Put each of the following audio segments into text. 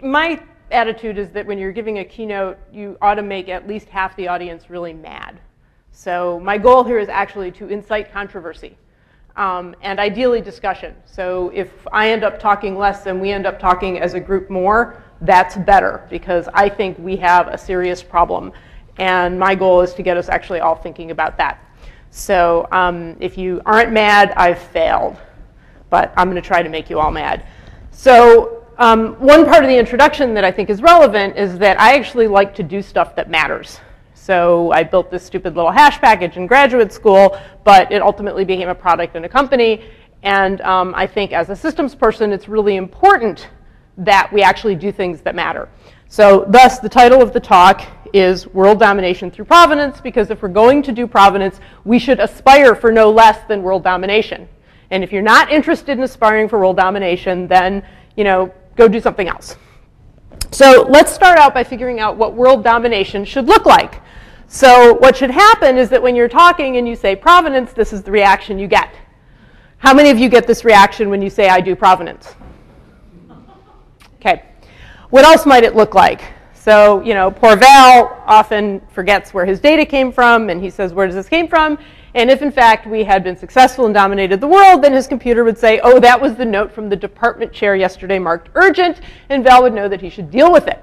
my attitude is that when you're giving a keynote, you ought to make at least half the audience really mad. So my goal here is actually to incite controversy and ideally discussion. So if I end up talking less and we end up talking as a group more, that's better because I think we have a serious problem. And my goal is to get us actually all thinking about that. So if you aren't mad, I've failed. But I'm going to try to make you all mad. So one part of the introduction that I think is relevant is that I actually like to do stuff that matters. So I built this stupid little hash package in graduate school, but it ultimately became a product in a company. And I think as a systems person, it's really important that we actually do things that matter. So thus, the title of the talk is World Domination Through Provenance, because if we're going to do provenance, we should aspire for no less than world domination. And if you're not interested in aspiring for world domination, then, go do something else. So let's start out by figuring out what world domination should look like. So what should happen is that when you're talking and you say provenance, this is the reaction you get. How many of you get this reaction when you say, I do provenance? Okay. What else might it look like? So, poor Val often forgets where his data came from, and he says, where does this came from? And if, in fact, we had been successful and dominated the world, then his computer would say, oh, that was the note from the department chair yesterday marked urgent, and Val would know that he should deal with it.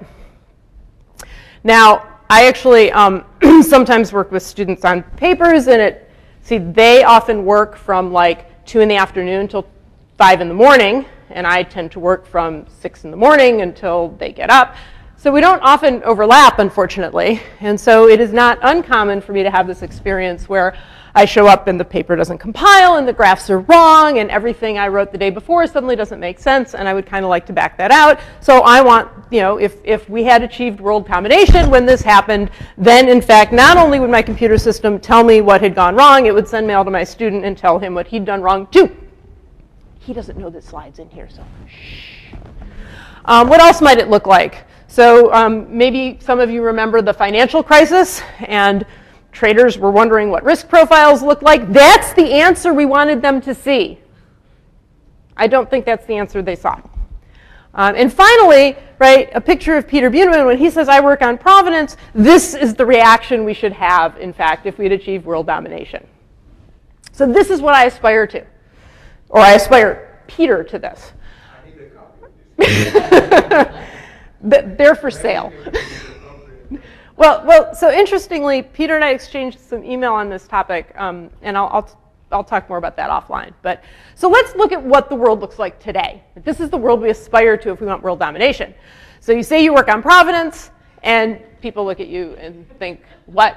Now, I actually sometimes work with students on papers, and they often work from like 2 in the afternoon till 5 in the morning, and I tend to work from 6 in the morning until they get up. So we don't often overlap, unfortunately, and so it is not uncommon for me to have this experience where I show up and the paper doesn't compile and the graphs are wrong and everything I wrote the day before suddenly doesn't make sense, and I would kind of like to back that out. So I want, if we had achieved world domination when this happened, then in fact not only would my computer system tell me what had gone wrong, it would send mail to my student and tell him what he'd done wrong too. He doesn't know the slides in here, so shh. What else might it look like? So maybe some of you remember the financial crisis, and traders were wondering what risk profiles look like. That's the answer we wanted them to see. I don't think that's the answer they saw. And finally, right, a picture of Peter Buneman when he says, I work on provenance. This is the reaction we should have, in fact, if we'd achieved world domination. So this is what I aspire to. Or I aspire Peter to this. I need a copy of this. They're for sale. Well, so interestingly, Peter and I exchanged some email on this topic, and I'll talk more about that offline. But so let's look at what the world looks like today. This is the world we aspire to if we want world domination. So you say you work on provenance, and people look at you and think, what?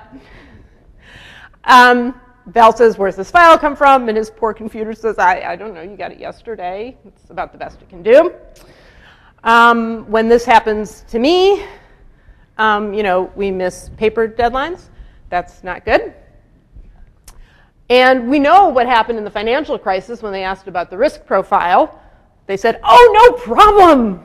Val says, where's this file come from? And his poor computer says, I don't know, you got it yesterday. It's about the best it can do. When this happens to me, we miss paper deadlines. That's not good. And we know what happened in the financial crisis when they asked about the risk profile. They said, oh, no problem.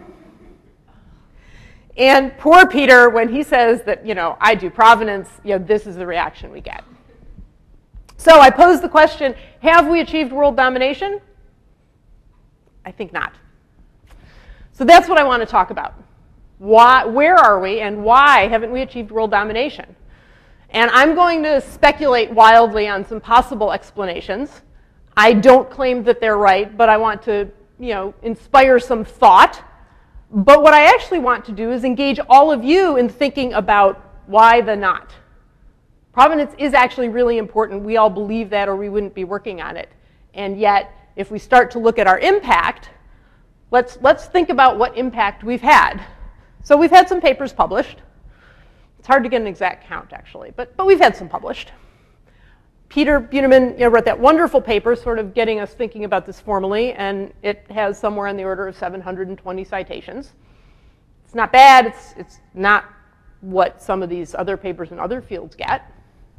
And poor Peter, when he says that, I do provenance, this is the reaction we get. So I pose the question, have we achieved world domination? I think not. So that's what I want to talk about. Where are we, and why haven't we achieved world domination? And I'm going to speculate wildly on some possible explanations. I don't claim that they're right, but I want to, inspire some thought. But what I actually want to do is engage all of you in thinking about why the not. Provenance is actually really important. We all believe that, or we wouldn't be working on it. And yet, if we start to look at our impact, let's think about what impact we've had. So we've had some papers published. It's hard to get an exact count, actually, but we've had some published. Peter Buneman wrote that wonderful paper, sort of getting us thinking about this formally, and it has somewhere on the order of 720 citations. It's not bad. It's not what some of these other papers in other fields get.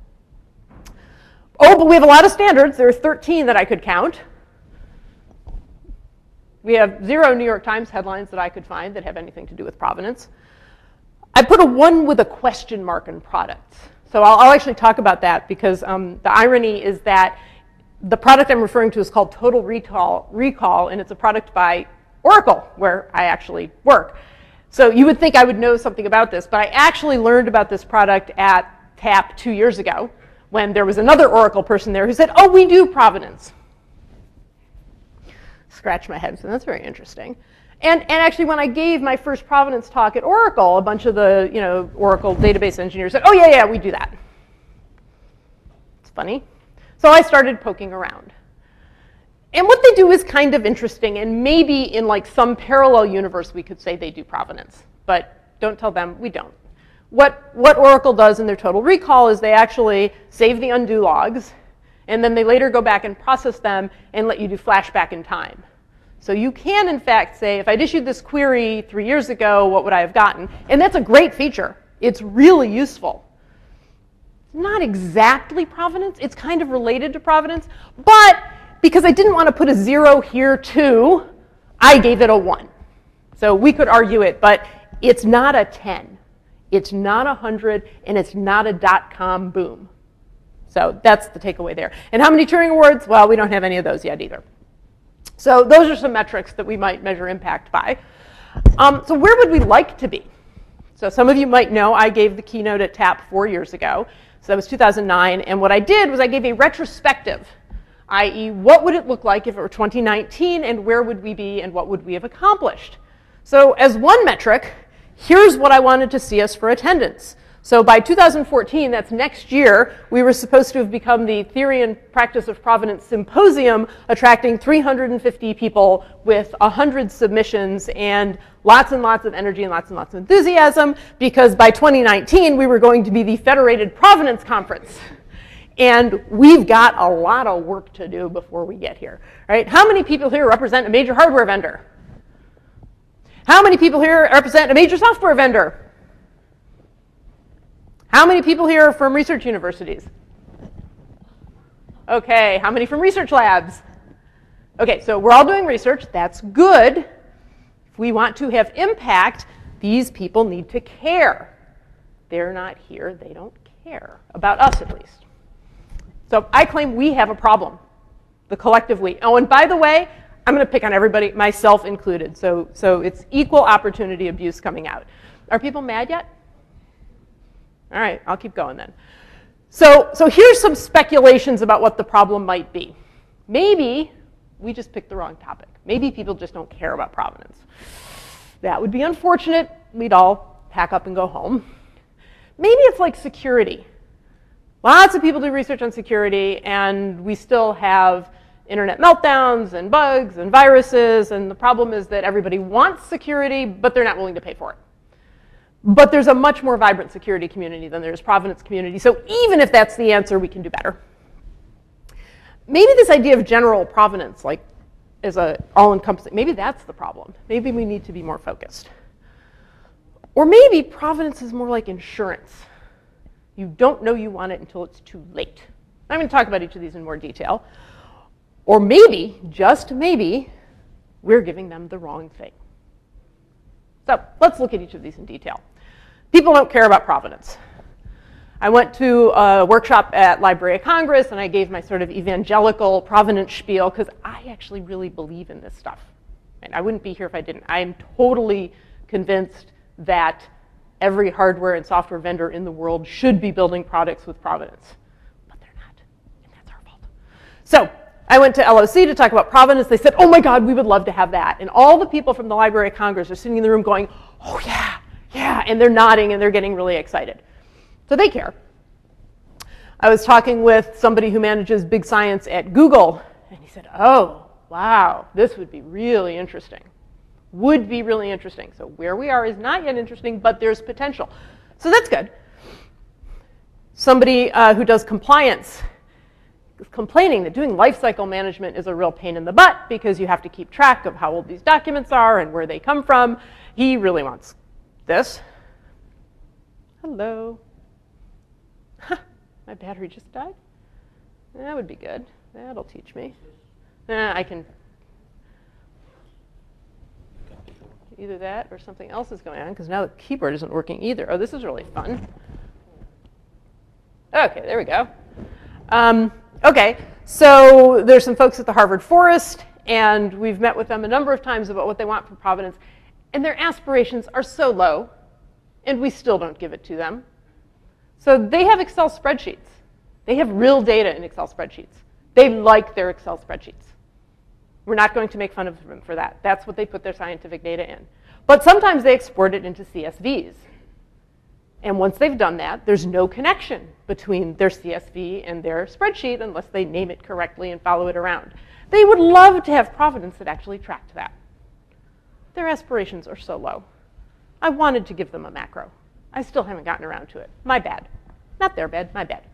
Oh, but we have a lot of standards. There are 13 that I could count. We have 0 New York Times headlines that I could find that have anything to do with provenance. I put a 1 with a question mark in products. So I'll actually talk about that because the irony is that the product I'm referring to is called Total Recall, and it's a product by Oracle, where I actually work. So you would think I would know something about this, but I actually learned about this product at TAP 2 years ago when there was another Oracle person there who said, oh, we do provenance. Scratch my head, so that's very interesting. And actually, when I gave my first provenance talk at Oracle, a bunch of the Oracle database engineers said, oh, yeah, we do that. It's funny. So I started poking around. And what they do is kind of interesting, and maybe in like some parallel universe we could say they do provenance, but don't tell them we don't. What Oracle does in their total recall is they actually save the undo logs, and then they later go back and process them and let you do flashback in time. So you can, in fact, say, if I'd issued this query 3 years ago, what would I have gotten? And that's a great feature. It's really useful. Not exactly provenance. It's kind of related to provenance, but because I didn't want to put a 0 here too, I gave it a 1. So we could argue it, but it's not a 10. It's not 100, and it's not a .com boom. So that's the takeaway there. And how many Turing Awards? Well, we don't have any of those yet either. So those are some metrics that we might measure impact by. So where would we like to be? So some of you might know I gave the keynote at TAP 4 years ago. So that was 2009. And what I did was I gave a retrospective, i.e., what would it look like if it were 2019, and where would we be, and what would we have accomplished? So as one metric, here's what I wanted to see us for attendance. So by 2014, that's next year, we were supposed to have become the Theory and Practice of Provenance Symposium, attracting 350 people with 100 submissions and lots of energy and lots of enthusiasm, because by 2019, we were going to be the Federated Provenance Conference. And we've got a lot of work to do before we get here, right? How many people here represent a major hardware vendor? How many people here represent a major software vendor? How many people here are from research universities? Okay, how many from research labs? Okay, so we're all doing research. That's good. If we want to have impact, these people need to care. They're not here. They don't care about us, at least. So I claim we have a problem, the collective we. Oh, and by the way, I'm going to pick on everybody, myself included. So it's equal opportunity abuse coming out. Are people mad yet? All right, I'll keep going then. So here's some speculations about what the problem might be. Maybe we just picked the wrong topic. Maybe people just don't care about provenance. That would be unfortunate. We'd all pack up and go home. Maybe it's like security. Lots of people do research on security, and we still have internet meltdowns and bugs and viruses, and the problem is that everybody wants security, but they're not willing to pay for it. But there's a much more vibrant security community than there's provenance community, so even if that's the answer, we can do better. Maybe this idea of general provenance, like, is a all-encompassing, maybe that's the problem. Maybe we need to be more focused. Or maybe provenance is more like insurance. You don't know you want it until it's too late. I'm going to talk about each of these in more detail. Or maybe, just maybe, we're giving them the wrong thing. So let's look at each of these in detail. People don't care about provenance. I went to a workshop at Library of Congress, and I gave my sort of evangelical provenance spiel, because I actually really believe in this stuff. And I wouldn't be here if I didn't. I'm totally convinced that every hardware and software vendor in the world should be building products with provenance. But they're not, and that's our fault. So I went to LOC to talk about provenance. They said, oh my God, we would love to have that. And all the people from the Library of Congress are sitting in the room going, oh yeah, and they're nodding and they're getting really excited. So they care. I was talking with somebody who manages big science at Google, and he said, oh, wow, this would be really interesting. Would be really interesting. So where we are is not yet interesting, but there's potential. So that's good. Somebody who does compliance is complaining that doing lifecycle management is a real pain in the butt, because you have to keep track of how old these documents are and where they come from. He really wants this. Hello. Huh, my battery just died. That would be good. That'll teach me. I can either that or something else is going on, because now the keyboard isn't working either. Oh, this is really fun. Okay, there we go. Okay, so there's some folks at the Harvard Forest, and we've met with them a number of times about what they want for provenance. and their aspirations are so low, and we still don't give it to them. So they have Excel spreadsheets. They have real data in Excel spreadsheets. They like their Excel spreadsheets. We're not going to make fun of them for that. That's what they put their scientific data in. But sometimes they export it into CSVs. And once they've done that, there's no connection between their CSV and their spreadsheet unless they name it correctly and follow it around. They would love to have Providence that actually tracked that. Their aspirations are so low. I wanted to give them a macro. I still haven't gotten around to it. My bad. Not their bad, my bad.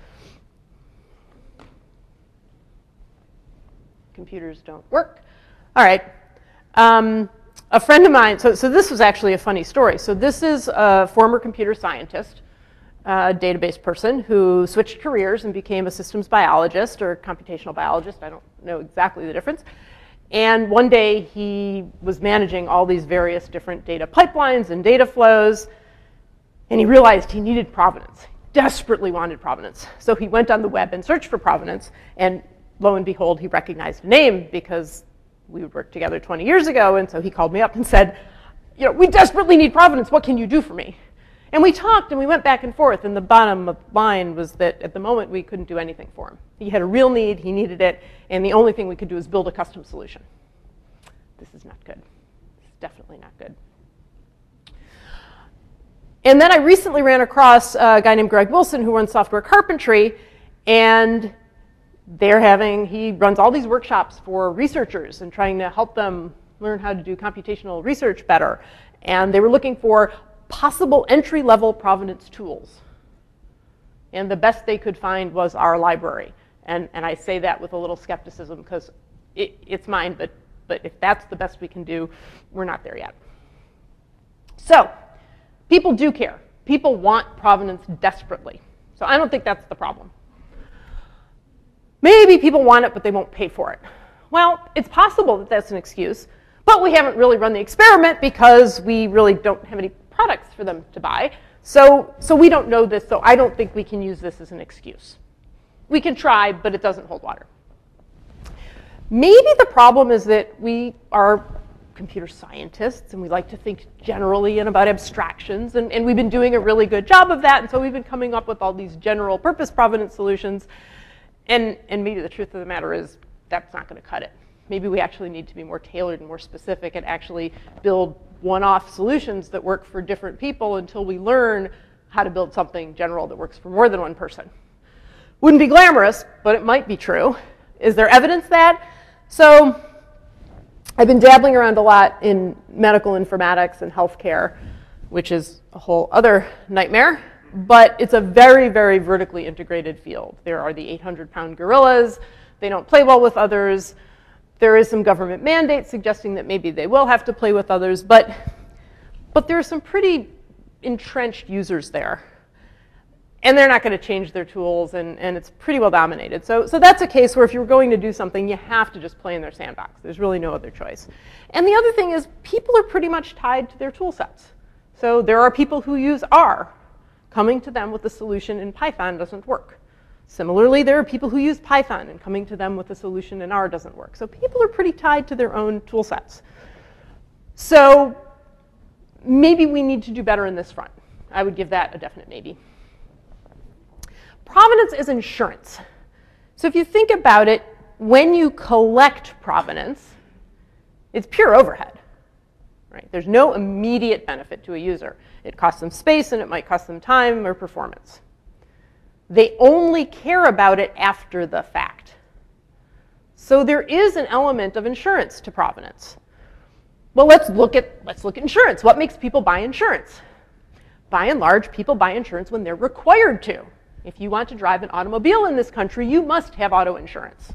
Computers don't work. All right. A friend of mine, so this was actually a funny story. So this is a former computer scientist, a database person who switched careers and became a systems biologist or computational biologist. I don't know exactly the difference. And one day he was managing all these various different data pipelines and data flows, and he realized he needed provenance, desperately wanted provenance. So he went on the web and searched for provenance, and lo and behold, he recognized a name because we would work together 20 years ago, and so he called me up and said, we desperately need provenance, what can you do for me? And we talked and we went back and forth, and the bottom line was that at the moment we couldn't do anything for him. He had a real need, he needed it, and the only thing we could do is build a custom solution. This is not good. It's definitely not good. And then I recently ran across a guy named Greg Wilson who runs Software Carpentry, and he runs all these workshops for researchers and trying to help them learn how to do computational research better. And they were looking for possible entry-level provenance tools. And the best they could find was our library. And I say that with a little skepticism because it's mine, but if that's the best we can do, we're not there yet. So people do care. People want provenance desperately. So I don't think that's the problem. Maybe people want it, but they won't pay for it. Well, it's possible that that's an excuse, but we haven't really run the experiment because we really don't have any products for them to buy. So we don't know this, so I don't think we can use this as an excuse. We can try, but it doesn't hold water. Maybe the problem is that we are computer scientists, and we like to think generally and about abstractions, and we've been doing a really good job of that, and so we've been coming up with all these general purpose provenance solutions. And maybe the truth of the matter is that's not going to cut it. Maybe we actually need to be more tailored and more specific and actually build one-off solutions that work for different people until we learn how to build something general that works for more than one person. Wouldn't be glamorous, but it might be true. Is there evidence that? So I've been dabbling around a lot in medical informatics and healthcare, which is a whole other nightmare. But it's a very, very vertically integrated field. There are the 800-pound gorillas. They don't play well with others. There is some government mandate suggesting that maybe they will have to play with others. But there are some pretty entrenched users there. And they're not going to change their tools, and it's pretty well dominated. So that's a case where if you're going to do something, you have to just play in their sandbox. There's really no other choice. And the other thing is people are pretty much tied to their tool sets. So there are people who use R. Coming to them with a solution in Python doesn't work. Similarly, there are people who use Python, and coming to them with a solution in R doesn't work. So people are pretty tied to their own tool sets. So maybe we need to do better in this front. I would give that a definite maybe. Provenance is insurance. So if you think about it, when you collect provenance, it's pure overhead. Right? There's no immediate benefit to a user. It costs them space, and it might cost them time or performance. They only care about it after the fact. So there is an element of insurance to provenance. Well, let's look at insurance. What makes people buy insurance? By and large, people buy insurance when they're required to. If you want to drive an automobile in this country, you must have auto insurance.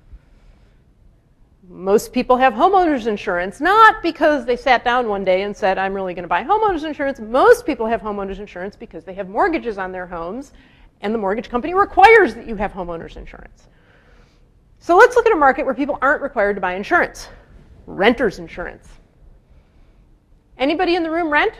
Most people have homeowners insurance, not because they sat down one day and said, I'm really going to buy homeowners insurance. Most people have homeowners insurance because they have mortgages on their homes, and the mortgage company requires that you have homeowners insurance. So let's look at a market where people aren't required to buy insurance. Renters insurance. Anybody in the room rent?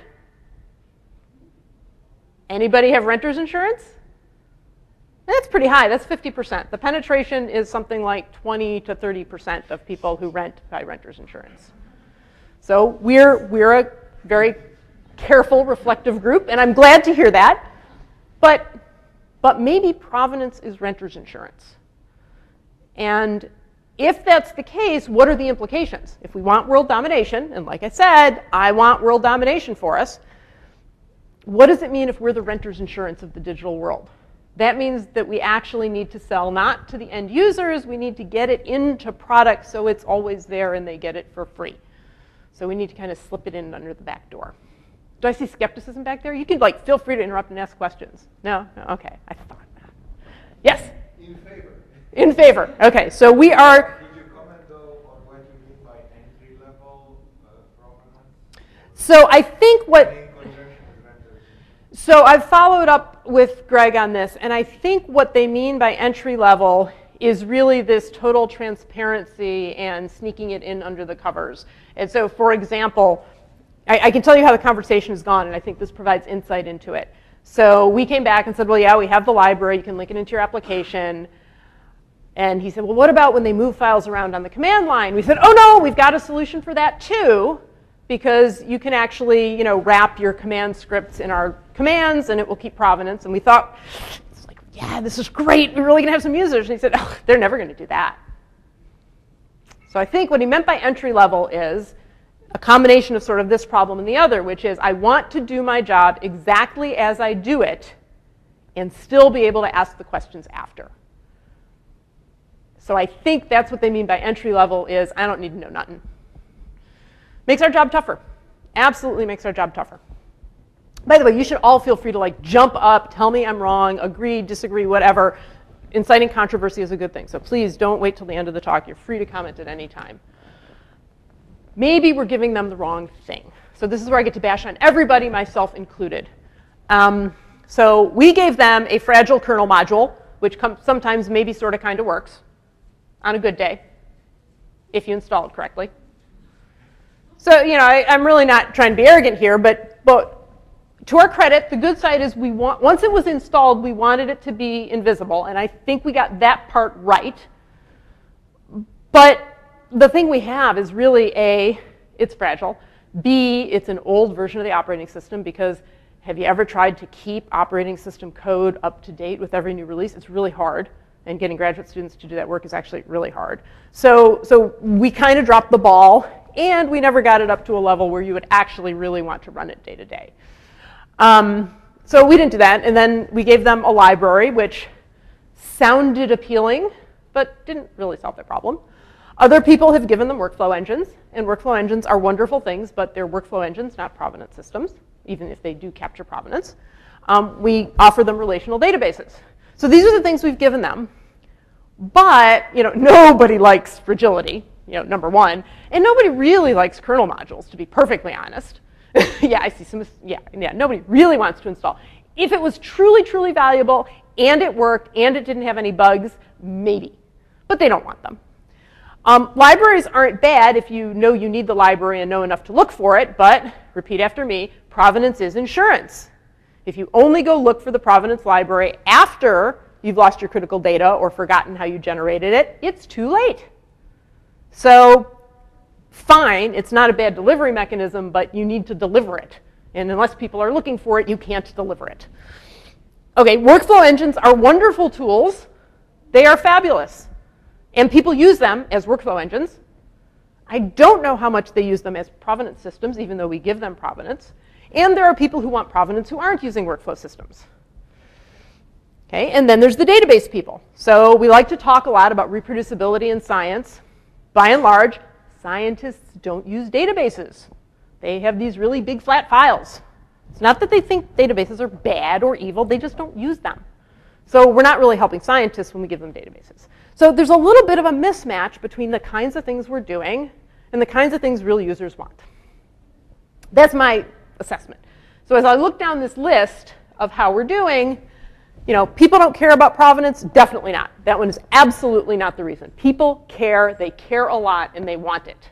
Anybody have renters insurance? That's pretty high. That's 50%. The penetration is something like 20 to 30% of people who rent buy renters insurance. So we're a very careful, reflective group, and I'm glad to hear that. But maybe provenance is renter's insurance. And if that's the case, what are the implications? If we want world domination, and like I said, I want world domination for us, what does it mean if we're the renter's insurance of the digital world? That means that we actually need to sell not to the end users, we need to get it into products so it's always there and they get it for free. So we need to kind of slip it in under the back door. Do I see skepticism back there? You can feel free to interrupt and ask questions. No? Okay, I thought that. Yes? In favor. In favor. Okay, so we are. Could you comment though on what you mean by entry-level provenance? So I think what. In conjunction with renters. So I've followed up with Greg on this, and I think what they mean by entry level is really this total transparency and sneaking it in under the covers. And so, for example, I can tell you how the conversation has gone, and I think this provides insight into it. So we came back and said, well, yeah, we have the library. You can link it into your application. And he said, well, what about when they move files around on the command line? We said, oh, no, we've got a solution for that, too, because you can actually wrap your command scripts in our commands, and it will keep provenance. And we thought, it's like, yeah, this is great. We're really going to have some users. And he said, oh, they're never going to do that. So I think what he meant by entry level is a combination of sort of this problem and the other, which is I want to do my job exactly as I do it and still be able to ask the questions after. So I think that's what they mean by entry level is I don't need to know nothing. Makes our job tougher. Absolutely makes our job tougher. By the way, you should all feel free to jump up, tell me I'm wrong, agree, disagree, whatever. Inciting controversy is a good thing. So please don't wait till the end of the talk. You're free to comment at any time. Maybe we're giving them the wrong thing. So this is where I get to bash on everybody, myself included. So we gave them a fragile kernel module, which sometimes maybe sort of kind of works on a good day, if you install it correctly. So I'm really not trying to be arrogant here, but to our credit, the good side is once it was installed, we wanted it to be invisible, and I think we got that part right. But the thing we have is really A, it's fragile. B, it's an old version of the operating system because have you ever tried to keep operating system code up to date with every new release? It's really hard, and getting graduate students to do that work is actually really hard. So we kind of dropped the ball, and we never got it up to a level where you would actually really want to run it day to day. So we didn't do that, and then we gave them a library, which sounded appealing, but didn't really solve their problem. Other people have given them workflow engines, and workflow engines are wonderful things, but they're workflow engines, not provenance systems, even if they do capture provenance. We offer them relational databases. So these are the things we've given them, but nobody likes fragility, number one, and nobody really likes kernel modules, to be perfectly honest. Yeah, I see some, yeah, nobody really wants to install. If it was truly, truly valuable, and it worked, and it didn't have any bugs, maybe, but they don't want them. Libraries aren't bad if you know you need the library and know enough to look for it, but repeat after me, provenance is insurance. If you only go look for the provenance library after you've lost your critical data or forgotten how you generated it, it's too late. So fine, it's not a bad delivery mechanism, but you need to deliver it. And unless people are looking for it, you can't deliver it. Okay, workflow engines are wonderful tools. They are fabulous. And people use them as workflow engines. I don't know how much they use them as provenance systems, even though we give them provenance. And there are people who want provenance who aren't using workflow systems. Okay, and then there's the database people. So we like to talk a lot about reproducibility in science. By and large, scientists don't use databases. They have these really big flat files. It's not that they think databases are bad or evil, they just don't use them. So we're not really helping scientists when we give them databases. So there's a little bit of a mismatch between the kinds of things we're doing and the kinds of things real users want. That's my assessment. So as I look down this list of how we're doing, people don't care about provenance? Definitely not. That one is absolutely not the reason. People care, they care a lot, and they want it.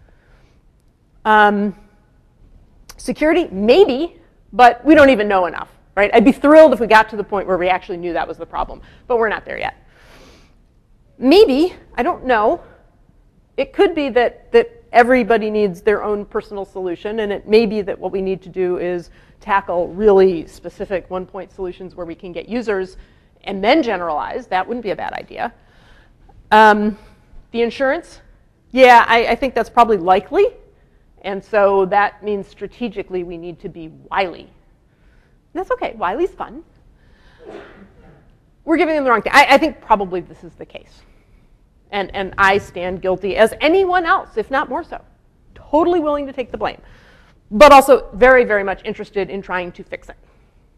Security, maybe, but we don't even know enough, right? I'd be thrilled if we got to the point where we actually knew that was the problem, but we're not there yet. Maybe, I don't know, it could be that everybody needs their own personal solution, and it may be that what we need to do is tackle really specific one-point solutions where we can get users and then generalize. That wouldn't be a bad idea. The insurance, yeah, I think that's probably likely. And so that means strategically we need to be wily. That's okay, wily's fun. We're giving them the wrong thing. I think probably this is the case. And I stand guilty as anyone else, if not more so. Totally willing to take the blame, but also very, very much interested in trying to fix it.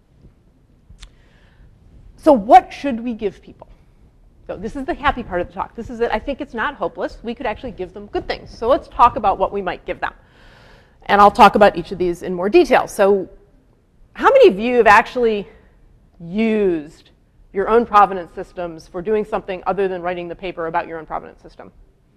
So what should we give people? So this is the happy part of the talk. This is it. I think it's not hopeless. We could actually give them good things. So let's talk about what we might give them. And I'll talk about each of these in more detail. So how many of you have actually used your own provenance systems for doing something other than writing the paper about your own provenance system?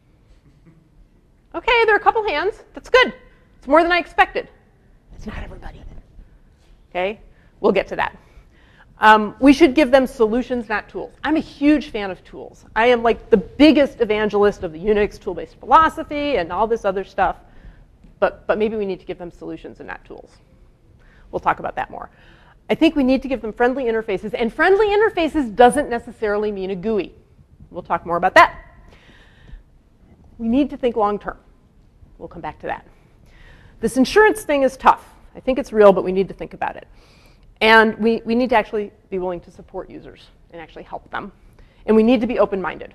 Okay, there are a couple hands. That's good. It's more than I expected. It's not everybody. Okay, we'll get to that. We should give them solutions, not tools. I'm a huge fan of tools. I am like the biggest evangelist of the Unix tool-based philosophy and all this other stuff. But maybe we need to give them solutions and not tools. We'll talk about that more. I think we need to give them friendly interfaces. And friendly interfaces doesn't necessarily mean a GUI. We'll talk more about that. We need to think long term. We'll come back to that. This insurance thing is tough. I think it's real, but we need to think about it. And we need to actually be willing to support users and actually help them. And we need to be open-minded.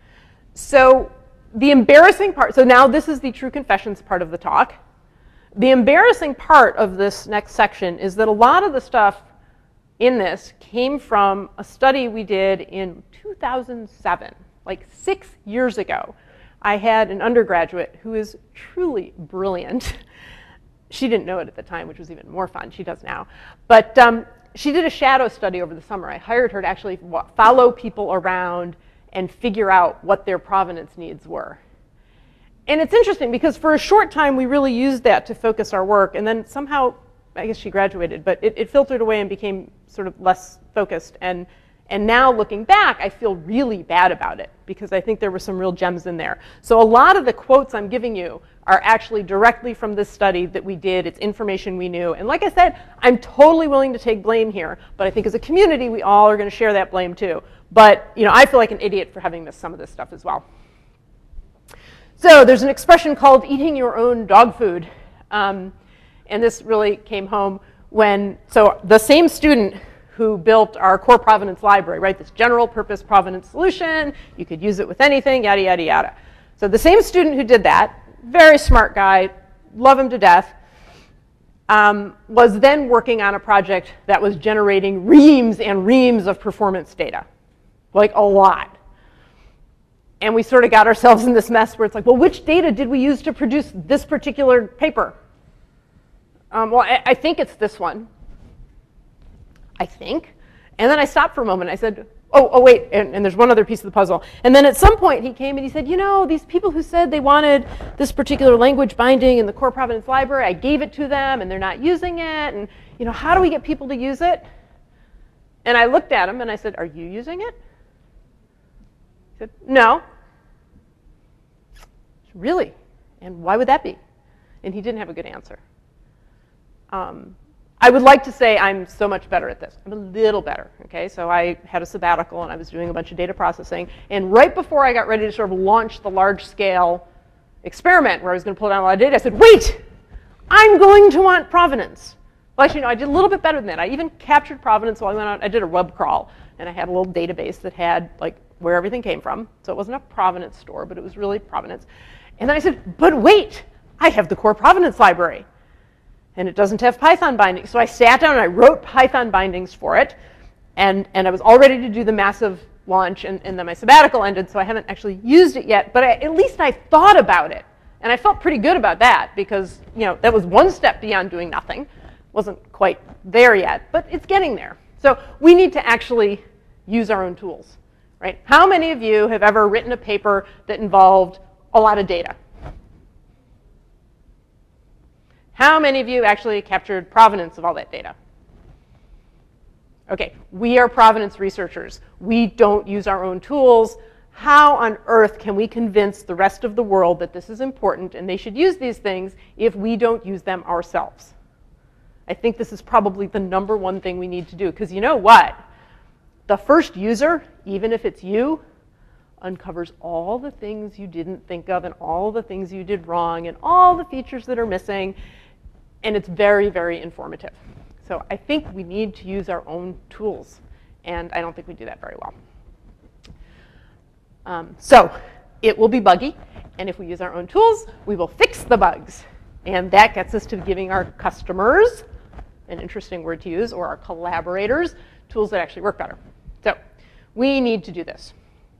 So the embarrassing part, so now this is the true confessions part of the talk. The embarrassing part of this next section is that a lot of the stuff in this came from a study we did in 2007, like 6 years ago. I had an undergraduate who is truly brilliant. She didn't know it at the time, which was even more fun. She does now. But she did a shadow study over the summer. I hired her to actually follow people around and figure out what their provenance needs were. And it's interesting because for a short time we really used that to focus our work, and then somehow, I guess she graduated, but it filtered away and became sort of less focused. And now looking back, I feel really bad about it because I think there were some real gems in there. So a lot of the quotes I'm giving you are actually directly from this study that we did. It's information we knew. And like I said, I'm totally willing to take blame here, but I think as a community, we all are going to share that blame too. But I feel like an idiot for having missed some of this stuff as well. So there's an expression called eating your own dog food. And this really came home so the same student who built our core provenance library, right? This general purpose provenance solution, you could use it with anything, yada, yada, yada. So the same student who did that, very smart guy, love him to death, was then working on a project that was generating reams and reams of performance data, like a lot. And we sort of got ourselves in this mess where it's like, well, which data did we use to produce this particular paper? Well, I think it's this one. I think. And then I stopped for a moment. I said, oh wait, and there's one other piece of the puzzle. And then at some point he came and he said, these people who said they wanted this particular language binding in the core provenance library, I gave it to them and they're not using it. And how do we get people to use it? And I looked at him and I said, are you using it? He said, no. Really? And why would that be? And he didn't have a good answer. I would like to say I'm so much better at this. I'm a little better, okay? So I had a sabbatical and I was doing a bunch of data processing. And right before I got ready to sort of launch the large-scale experiment where I was going to pull down a lot of data, I said, wait, I'm going to want provenance. Well, actually, no, I did a little bit better than that. I even captured provenance while I went out. I did a web crawl, and I had a little database that had like where everything came from. So it wasn't a provenance store, but it was really provenance. And then I said, but wait, I have the core provenance library. And it doesn't have Python bindings. So I sat down and I wrote Python bindings for it. And I was all ready to do the massive launch, and then my sabbatical ended, so I haven't actually used it yet. But at least I thought about it. And I felt pretty good about that because that was one step beyond doing nothing. Wasn't quite there yet, but it's getting there. So we need to actually use our own tools, right? How many of you have ever written a paper that involved a lot of data? How many of you actually captured provenance of all that data? Okay, we are provenance researchers. We don't use our own tools. how on earth can we convince the rest of the world that this is important and they should use these things if we don't use them ourselves? I think this is probably the number one thing we need to do, because you know what? The first user, even if it's you, uncovers all the things you didn't think of and all the things you did wrong and all the features that are missing, and it's very, very informative. So I think we need to use our own tools, and I don't think we do that very well. So it will be buggy, and if we use our own tools, we will fix the bugs. And that gets us to giving our customers, an interesting word to use, or our collaborators, tools that actually work better. So we need to do this.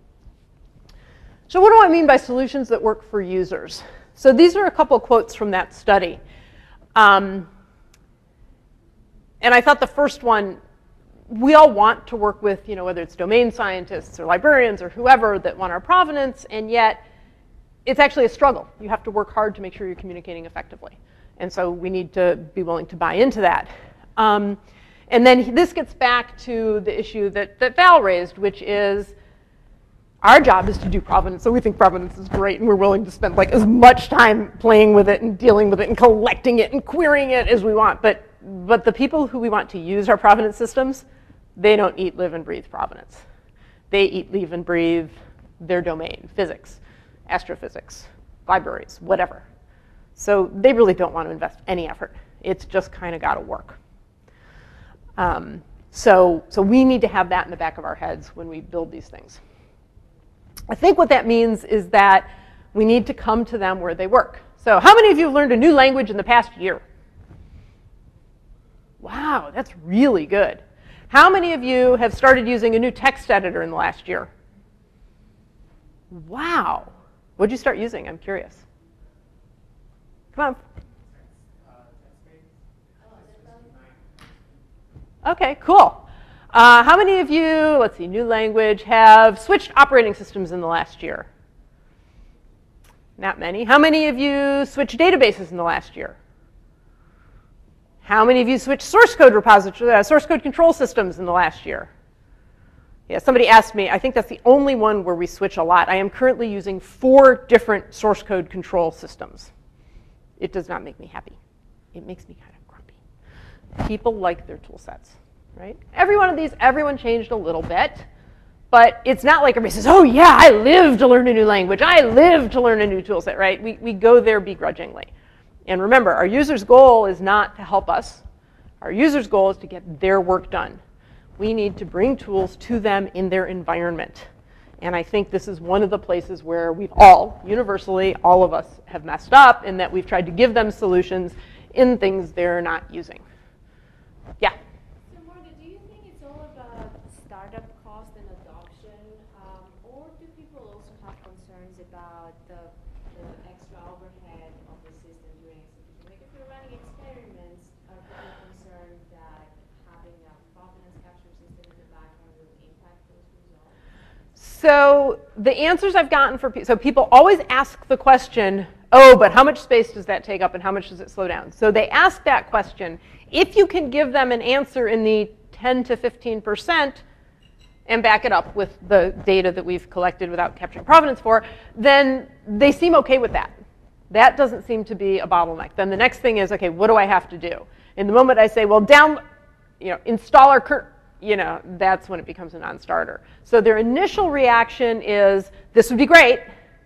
So what do I mean by solutions that work for users? So these are a couple quotes from that study. And I thought the first one, we all want to work with, whether it's domain scientists or librarians or whoever that want our provenance, and yet it's actually a struggle. You have to work hard to make sure you're communicating effectively. And so we need to be willing to buy into that. And then this gets back to the issue that Val raised, which is our job is to do provenance. So we think provenance is great, and we're willing to spend like as much time playing with it and dealing with it and collecting it and querying it as we want. But the people who we want to use our provenance systems, they don't eat, live, and breathe provenance. They eat, live, and breathe their domain, physics, astrophysics, libraries, whatever. So they really don't want to invest any effort. It's just kind of got to work. So we need to have that in the back of our heads when we build these things. I think what that means is that we need to come to them where they work. So how many of you have learned a new language in the past year? Wow, that's really good. How many of you have started using a new text editor in the last year? Wow. What did you start using? I'm curious. Come on. Okay, cool. How many of you, let's see, new language, have switched operating systems in the last year? Not many. How many of you switched databases in the last year? How many of you switched source code repository, source code control systems in the last year? Yeah, somebody asked me, I think that's the only one where we switch a lot. I am currently using 4 different source code control systems. It does not make me happy. It makes me kind of grumpy. People like their tool sets, right? Every one of these, everyone changed a little bit, but it's not like everybody says, oh yeah, I live to learn a new language. I live to learn a new tool set, right? We go there begrudgingly. And remember, our user's goal is not to help us. Our user's goal is to get their work done. We need to bring tools to them in their environment. And I think this is one of the places where we've all, universally, all of us have messed up in that we've tried to give them solutions in things they're not using. Yeah? So Morgan, do you think it's all about startup cost and adoption? Or do people also have concerns about the extra overhead of the system during execution? Like if you're running experiments, are people concerned that having a provenance capture system in the background will impact those results? So the answers I've gotten so people always ask the question, oh, but how much space does that take up and how much does it slow down? So they ask that question. If you can give them an answer in the 10 to 15% and back it up with the data that we've collected without capturing provenance for, then they seem okay with that. That doesn't seem to be a bottleneck. Then the next thing is, okay, what do I have to do? And the moment I say, well, install our that's when it becomes a non-starter. So their initial reaction is, this would be great.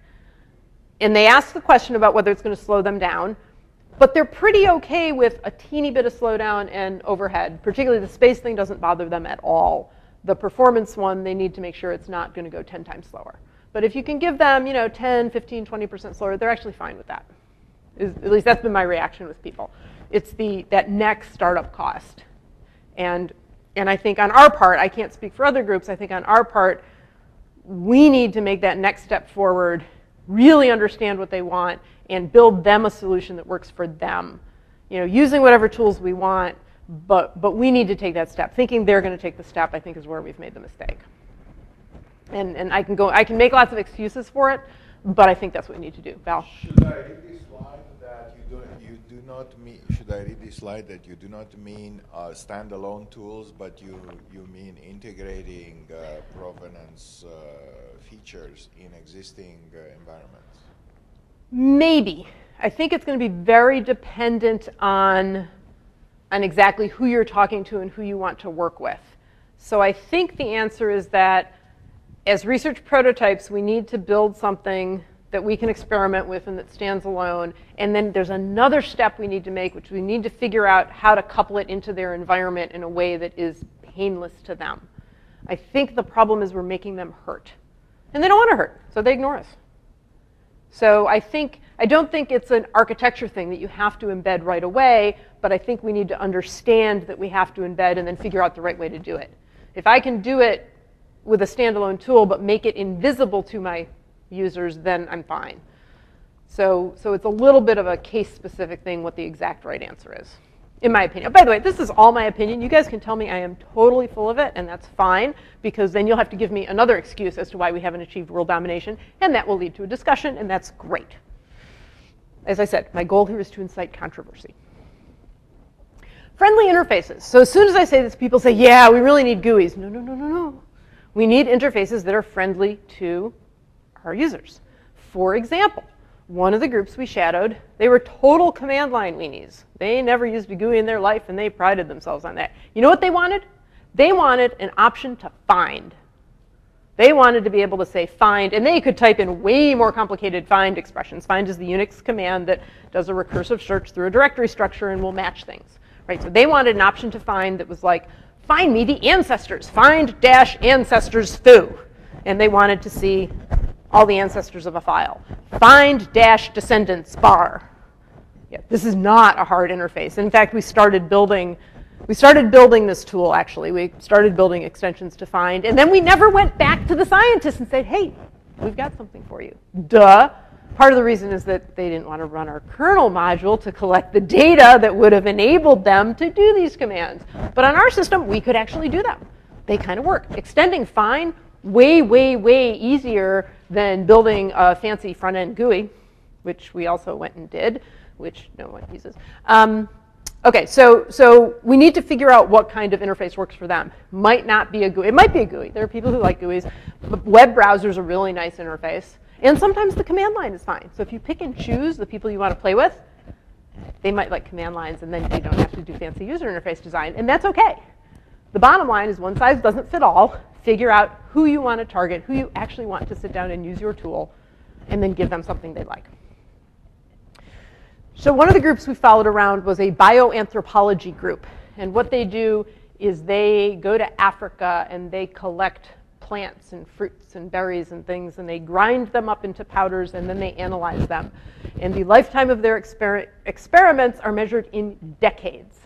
And they ask the question about whether it's going to slow them down. But they're pretty okay with a teeny bit of slowdown and overhead. Particularly the space thing doesn't bother them at all. The performance one, they need to make sure it's not going to go 10 times slower. But if you can give them 10, 15, 20% slower, they're actually fine with that. At least that's been my reaction with people. It's that next startup cost. And I think on our part, I can't speak for other groups, I think on our part, we need to make that next step forward, really understand what they want, and build them a solution that works for them. Using whatever tools we want, but we need to take that step. Thinking they're going to take the step, I think, is where we've made the mistake. And I can make lots of excuses for it, but I think that's what we need to do. Val? Should I read this slide that do not mean, should I read this slide, that you do not mean standalone tools, but you mean integrating provenance features in existing environments? Maybe. I think it's going to be very dependent on exactly who you're talking to and who you want to work with. So I think the answer is that as research prototypes, we need to build something that we can experiment with and that stands alone. And then there's another step we need to make, which we need to figure out how to couple it into their environment in a way that is painless to them. I think the problem is we're making them hurt. And they don't want to hurt, so they ignore us. So I don't think it's an architecture thing that you have to embed right away, but I think we need to understand that we have to embed and then figure out the right way to do it. If I can do it with a standalone tool but make it invisible to my users, then I'm fine. So it's a little bit of a case-specific thing what the exact right answer is, in my opinion. By the way, this is all my opinion. You guys can tell me I am totally full of it, and that's fine, because then you'll have to give me another excuse as to why we haven't achieved world domination, and that will lead to a discussion, and that's great. As I said, my goal here is to incite controversy. Friendly interfaces. So as soon as I say this, people say, yeah, we really need GUIs. No, no, no, no, no. We need interfaces that are friendly to our users. For example, one of the groups we shadowed, they were total command line weenies. They never used a GUI in their life, and they prided themselves on that. You know what they wanted? They wanted an option to find. They wanted to be able to say find, and they could type in way more complicated find expressions. Find is the Unix command that does a recursive search through a directory structure and will match things. Right? So they wanted an option to find that was like, find me the ancestors, find-ancestors foo. And they wanted to see all the ancestors of a file. Find-descendants bar. Yeah, this is not a hard interface. In fact, we started building this tool, actually. We started building extensions to find, and then we never went back to the scientists and said, hey, we've got something for you. Duh. Part of the reason is that they didn't want to run our kernel module to collect the data that would have enabled them to do these commands. But on our system, we could actually do them. They kind of work. Extending find, way, way, way easier than building a fancy front-end GUI, which we also went and did, which no one uses. Okay, so we need to figure out what kind of interface works for them. Might not be a GUI. It might be a GUI. There are people who like GUIs. But web browser's a really nice interface. And sometimes the command line is fine. So if you pick and choose the people you want to play with, they might like command lines, and then you don't have to do fancy user interface design. And that's OK. The bottom line is one size doesn't fit all. Figure out who you want to target, who you actually want to sit down and use your tool, and then give them something they like. So one of the groups we followed around was a bioanthropology group. And what they do is they go to Africa and they collect plants and fruits and berries and things, and they grind them up into powders, and then they analyze them. And the lifetime of their experiments are measured in decades.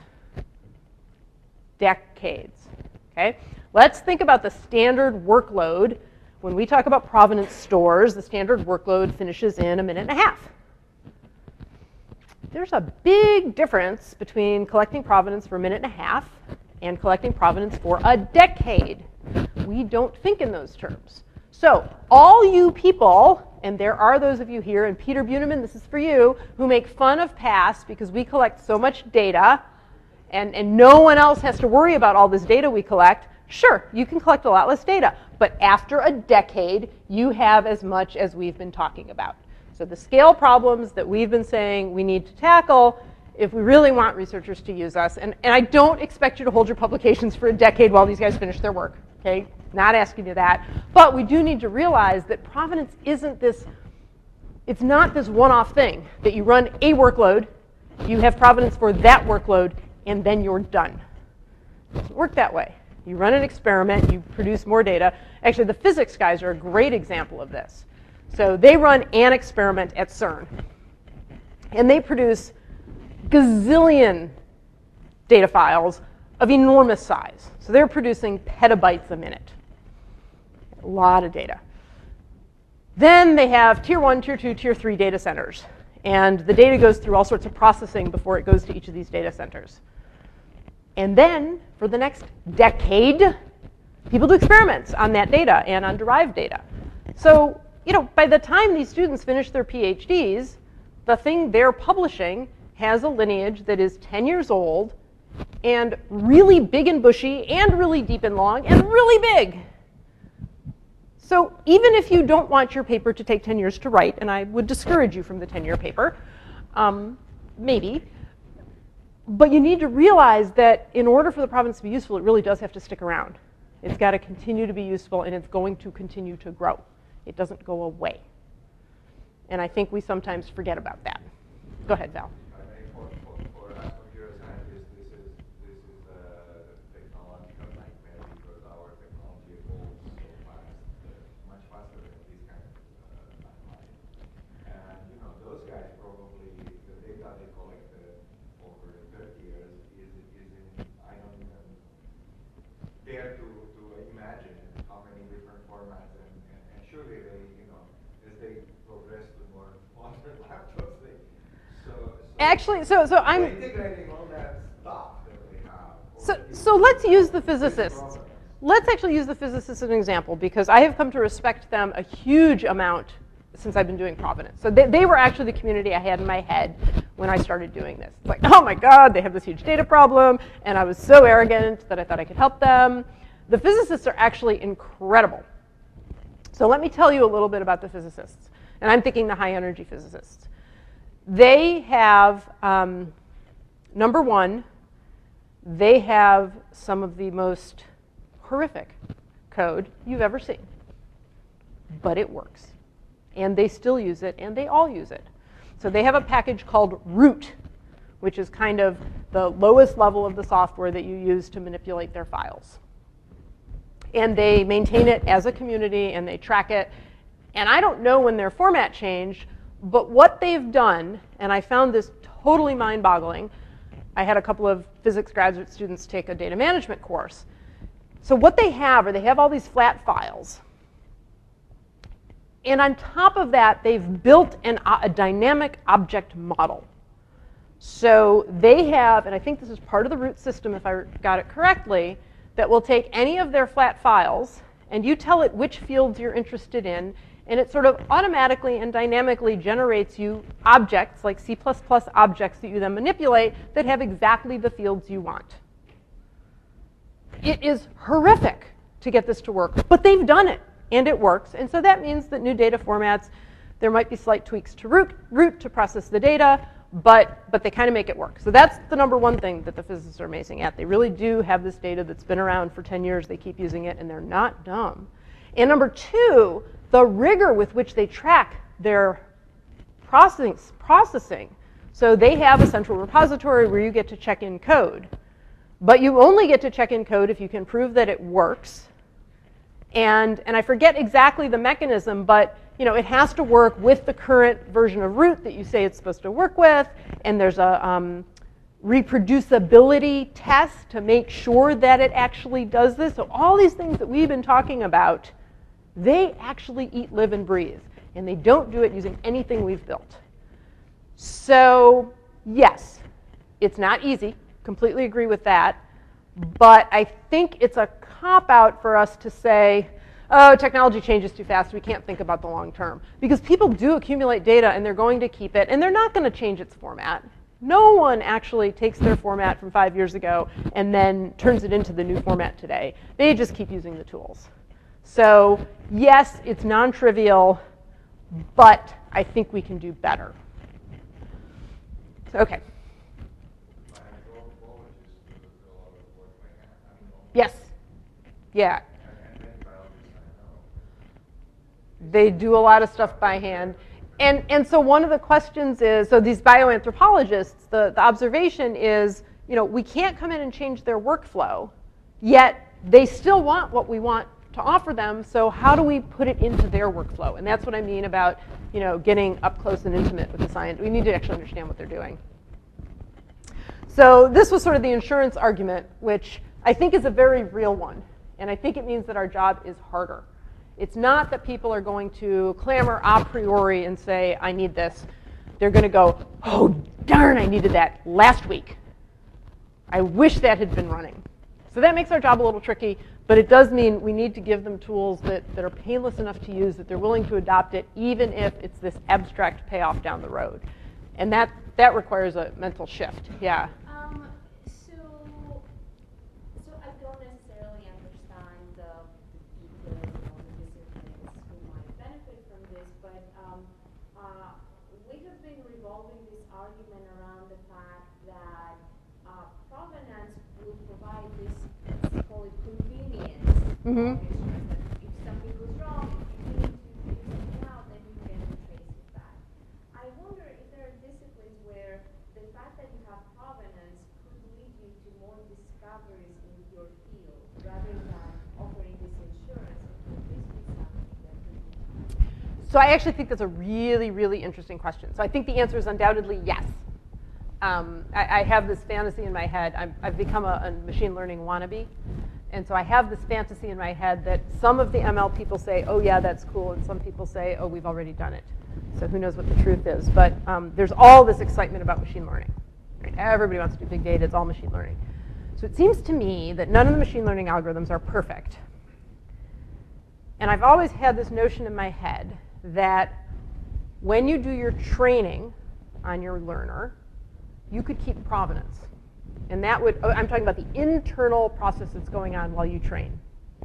Decades. Okay? Let's think about the standard workload. When we talk about provenance stores, the standard workload finishes in 1.5 minutes. There's a big difference between collecting provenance for 1.5 minutes and collecting provenance for a decade. We don't think in those terms. So all you people, and there are those of you here, and Peter Buneman, this is for you, who make fun of PASS because we collect so much data, and no one else has to worry about all this data we collect. Sure, you can collect a lot less data, but after a decade, you have as much as we've been talking about. So the scale problems that we've been saying we need to tackle if we really want researchers to use us, and I don't expect you to hold your publications for a decade while these guys finish their work, okay? Not asking you that. But we do need to realize that provenance isn't this, it's not this one-off thing that you run a workload, you have provenance for that workload, and then you're done. It doesn't work that way. You run an experiment, you produce more data. Actually, the physics guys are a great example of this. So they run an experiment at CERN, and they produce gazillion data files of enormous size. So they're producing petabytes a minute. A lot of data. Then they have tier 1, tier 2, tier 3 data centers. And the data goes through all sorts of processing before it goes to each of these data centers. And then, for the next decade, people do experiments on that data and on derived data. So, you know, by the time these students finish their PhDs, the thing they're publishing has a lineage that is 10 years old and really big and bushy and really deep and long and really big. So even if you don't want your paper to take 10 years to write, and I would discourage you from the 10-year paper, maybe, but you need to realize that in order for the provenance to be useful, it really does have to stick around. It's got to continue to be useful, and it's going to continue to grow. It doesn't go away. And I think we sometimes forget about that. Go ahead, Val. I think for us computer scientists, this is a technological nightmare because our technology evolves so fast, much faster than this kind of timeline. And those guys probably the data they collected over 30 years is in I don't even dare to imagine how many different formats and surely they as they progress to more modern laptops they Actually, so I'm integrating all that stuff that we have. So let's use the physicists. Let's actually use the physicists as an example because I have come to respect them a huge amount since I've been doing provenance. So they were actually the community I had in my head when I started doing this. It's like, oh my God, they have this huge data problem, and I was so arrogant that I thought I could help them. The physicists are actually incredible. So let me tell you a little bit about the physicists. And I'm thinking the high energy physicists. They have, number one, they have some of the most horrific code you've ever seen. But it works. And they still use it, and they all use it. So they have a package called root, which is kind of the lowest level of the software that you use to manipulate their files. And they maintain it as a community, and they track it. And I don't know when their format changed, but what they've done, and I found this totally mind-boggling. I had a couple of physics graduate students take a data management course. So what they have all these flat files. And on top of that, they've built a dynamic object model. So they have, and I think this is part of the root system if I got it correctly, that will take any of their flat files, and you tell it which fields you're interested in, and it sort of automatically and dynamically generates you objects, like C++ objects that you then manipulate, that have exactly the fields you want. It is horrific to get this to work, but they've done it, and it works. And so that means that new data formats, there might be slight tweaks to root to process the data, but they kind of make it work. So that's the number one thing that the physicists are amazing at. They really do have this data that's been around for 10 years. They keep using it, and they're not dumb. And number two, the rigor with which they track their processing. So they have a central repository where you get to check in code. But you only get to check in code if you can prove that it works. And I forget exactly the mechanism, but it has to work with the current version of root that you say it's supposed to work with. And there's a reproducibility test to make sure that it actually does this. So all these things that we've been talking about, they actually eat, live, and breathe. And they don't do it using anything we've built. So yes, it's not easy. Completely agree with that. But I think it's a cop-out for us to say, oh, technology changes too fast. We can't think about the long term. Because people do accumulate data, and they're going to keep it. And they're not going to change its format. No one actually takes their format from 5 years ago and then turns it into the new format today. They just keep using the tools. So yes, it's non-trivial, but I think we can do better. So, OK. Yes. Yeah. They do a lot of stuff by hand. And so one of the questions is, so these bioanthropologists, the observation is, we can't come in and change their workflow, yet they still want what we want to offer them, so how do we put it into their workflow? And that's what I mean about, getting up close and intimate with the science. We need to actually understand what they're doing. So this was sort of the insurance argument, which I think is a very real one. And I think it means that our job is harder. It's not that people are going to clamor a priori and say, I need this. They're going to go, oh, darn, I needed that last week. I wish that had been running. So that makes our job a little tricky, but it does mean we need to give them tools that are painless enough to use, that they're willing to adopt it, even if it's this abstract payoff down the road. And that requires a mental shift, yeah. So I don't necessarily understand the details of the disciplines who might benefit from this, but we have been revolving this argument around the fact that provenance will provide this, let's call it convenience. Mm-hmm. That if something goes wrong, if you need to figure something out, then you can trace it back. I wonder if there are disciplines where the fact that you have provenance could lead you to more discoveries in your field rather than offering this insurance. Could this be something that could be? So I actually think that's a really, really interesting question. So I think the answer is undoubtedly yes. I have this fantasy in my head. I've become a machine learning wannabe. And so I have this fantasy in my head that some of the ML people say, oh yeah, that's cool. And some people say, oh, we've already done it. So who knows what the truth is. But there's all this excitement about machine learning. Right? Everybody wants to do big data. It's all machine learning. So it seems to me that none of the machine learning algorithms are perfect. And I've always had this notion in my head that when you do your training on your learner, you could keep provenance. And that would, I'm talking about the internal process that's going on while you train.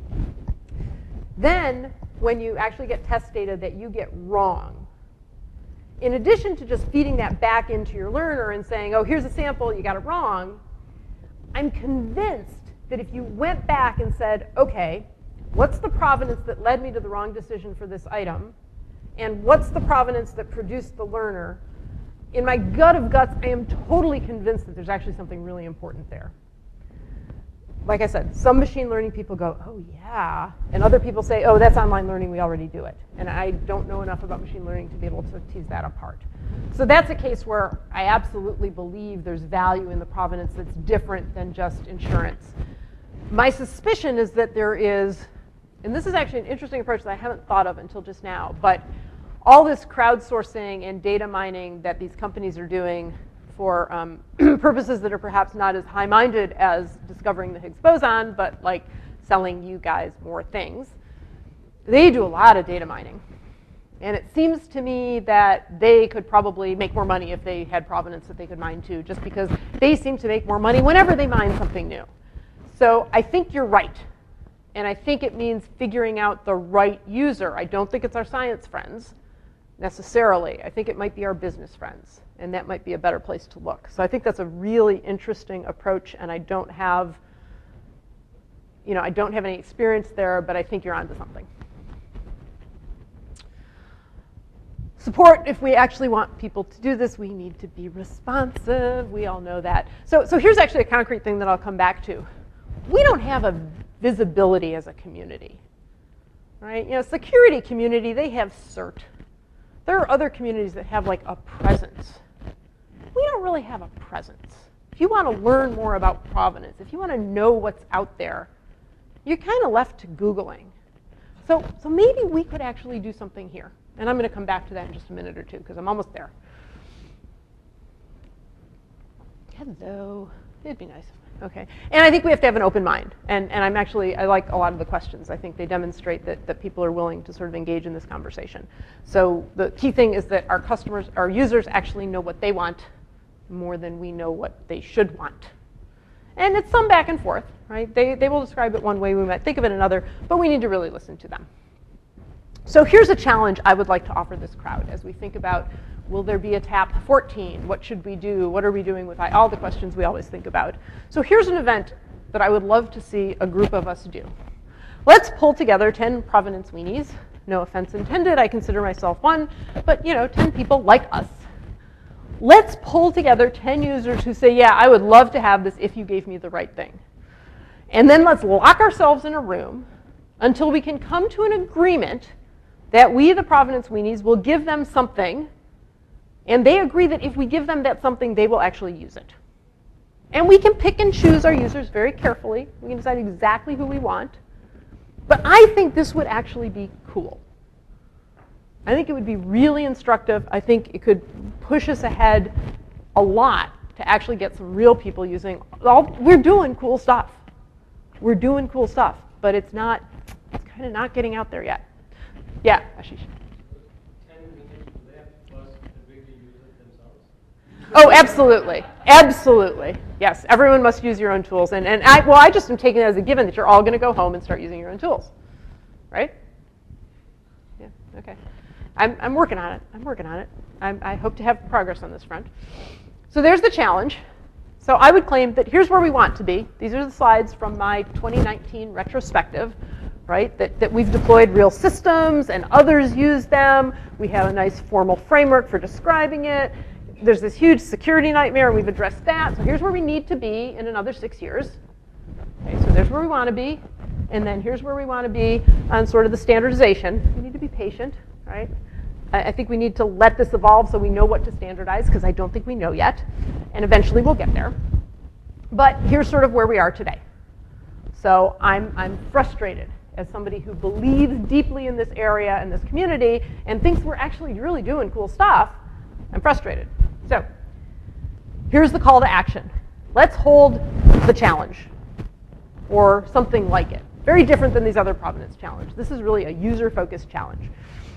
Then, when you actually get test data that you get wrong, in addition to just feeding that back into your learner and saying, oh, here's a sample, you got it wrong, I'm convinced that if you went back and said, okay, what's the provenance that led me to the wrong decision for this item? And what's the provenance that produced the learner? In my gut of guts, I am totally convinced that there's actually something really important there. Like I said, some machine learning people go, oh yeah. And other people say, oh, that's online learning, we already do it. And I don't know enough about machine learning to be able to tease that apart. So that's a case where I absolutely believe there's value in the provenance that's different than just insurance. My suspicion is that there is, and this is actually an interesting approach that I haven't thought of until just now, but all this crowdsourcing and data mining that these companies are doing for purposes that are perhaps not as high-minded as discovering the Higgs boson, but like selling you guys more things, they do a lot of data mining. And it seems to me that they could probably make more money if they had provenance that they could mine too, just because they seem to make more money whenever they mine something new. So I think you're right. And I think it means figuring out the right user. I don't think it's our science friends necessarily. I think it might be our business friends, and that might be a better place to look. So I think that's a really interesting approach, and I don't have any experience there, but I think you're onto something. Support, if we actually want people to do this, we need to be responsive. We all know that. So here's actually a concrete thing that I'll come back to. We don't have a visibility as a community, right? Security community, they have CERT. There are other communities that have like a presence. We don't really have a presence. If you want to learn more about provenance, if you want to know what's out there, you're kind of left to Googling. So maybe we could actually do something here. And I'm going to come back to that in just a minute or two, because I'm almost there. Hello. It'd be nice. Okay. And I think we have to have an open mind. And I like a lot of the questions. I think they demonstrate that people are willing to sort of engage in this conversation. So the key thing is that our users actually know what they want more than we know what they should want. And it's some back and forth, right? They will describe it one way, we might think of it another, but we need to really listen to them. So here's a challenge I would like to offer this crowd as we think about, will there be a TAP 14? What should we do? What are we doing with all the questions we always think about? So here's an event that I would love to see a group of us do. Let's pull together 10 provenance weenies. No offense intended, I consider myself one, but 10 people like us. Let's pull together 10 users who say, yeah, I would love to have this if you gave me the right thing. And then let's lock ourselves in a room until we can come to an agreement that we, the provenance weenies, will give them something, and they agree that if we give them that something, they will actually use it. And we can pick and choose our users very carefully. We can decide exactly who we want. But I think this would actually be cool. I think it would be really instructive. I think it could push us ahead a lot to actually get some real people using. We're doing cool stuff. We're doing cool stuff, but it's kind of not getting out there yet. Yeah, Ashish. 10 minutes left plus the way they use it themselves. Oh, absolutely. Absolutely. Yes, everyone must use your own tools. And I just am taking it as a given that you're all going to go home and start using your own tools. Right? Yeah, okay. I'm working on it. I'm working on it. I hope to have progress on this front. So there's the challenge. So I would claim that here's where we want to be. These are the slides from my 2019 retrospective, right? That we've deployed real systems and others use them. We have a nice formal framework for describing it. There's this huge security nightmare, and we've addressed that. So here's where we need to be in another 6 years. Okay, so there's where we want to be. And then here's where we want to be on sort of the standardization. We need to be patient, right? I think we need to let this evolve so we know what to standardize, because I don't think we know yet. And eventually we'll get there. But here's sort of where we are today. So I'm frustrated as somebody who believes deeply in this area and this community and thinks we're actually really doing cool stuff. I'm frustrated. So here's the call to action. Let's hold the challenge, or something like it. Very different than these other provenance challenges. This is really a user-focused challenge.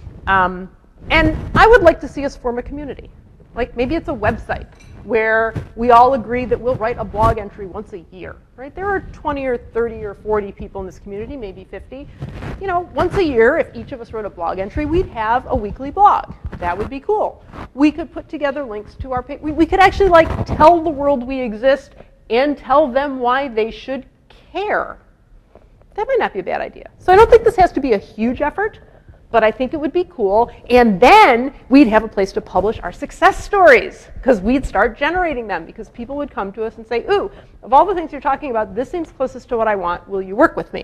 And I would like to see us form a community. Like maybe it's a website where we all agree that we'll write a blog entry once a year, right? There are 20 or 30 or 40 people in this community, maybe 50. You know, once a year, if each of us wrote a blog entry, we'd have a weekly blog. That would be cool. We could put together links to our page. We could actually like tell the world we exist and tell them why they should care. That might not be a bad idea. So I don't think this has to be a huge effort, but I think it would be cool. And then we'd have a place to publish our success stories, because we'd start generating them, because people would come to us and say, ooh, of all the things you're talking about, this seems closest to what I want. Will you work with me?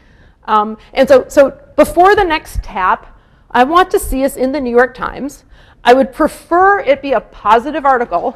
And so before the next tap, I want to see us in the New York Times. I would prefer it be a positive article,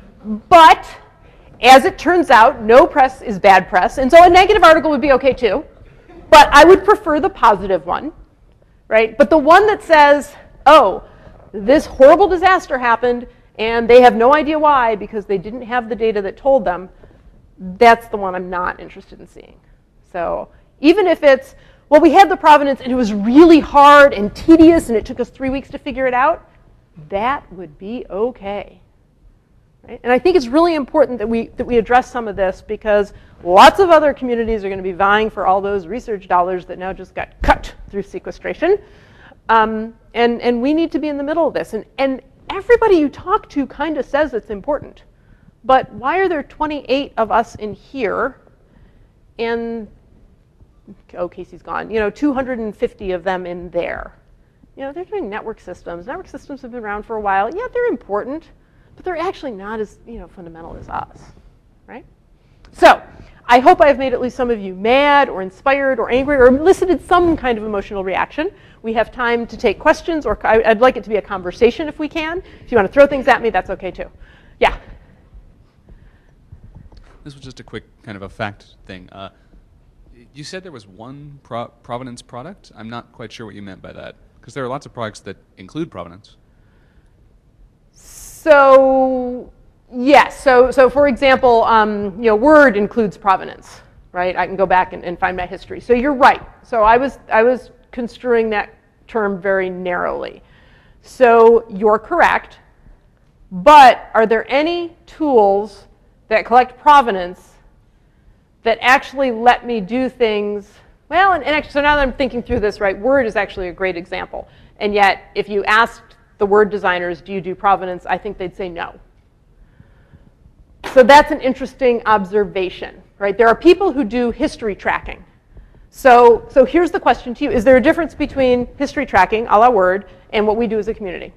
but as it turns out, no press is bad press. And so a negative article would be OK, too. But I would prefer the positive one. Right? But the one that says, oh, this horrible disaster happened, and they have no idea why because they didn't have the data that told them, that's the one I'm not interested in seeing. So even if it's, well, we had the provenance, and it was really hard and tedious, and it took us 3 weeks to figure it out, that would be OK. Right? And I think it's really important that we address some of this, because lots of other communities are going to be vying for all those research dollars that now just got cut through sequestration. And we need to be in the middle of this. And everybody you talk to kind of says it's important. But why are there 28 of us in here and, oh, Casey's gone, 250 of them in there? They're doing network systems. Network systems have been around for a while. Yeah, they're important, but they're actually not as fundamental as us, right? So I hope I've made at least some of you mad or inspired or angry or elicited some kind of emotional reaction. We have time to take questions, or I'd like it to be a conversation if we can. If you want to throw things at me, that's OK, too. Yeah? This was just a quick kind of a fact thing. You said there was one provenance product. I'm not quite sure what you meant by that, because there are lots of products that include provenance. So yes. So for example, Word includes provenance, right? I can go back and find my history. So you're right. So I was construing that term very narrowly. So you're correct. But are there any tools that collect provenance that actually let me do things? Well, and actually, so now that I'm thinking through this, right, Word is actually a great example. And yet, if you asked the Word designers, do you do provenance, I think they'd say no. So that's an interesting observation, right? There are people who do history tracking. So here's the question to you. Is there a difference between history tracking, a la Word, and what we do as a community?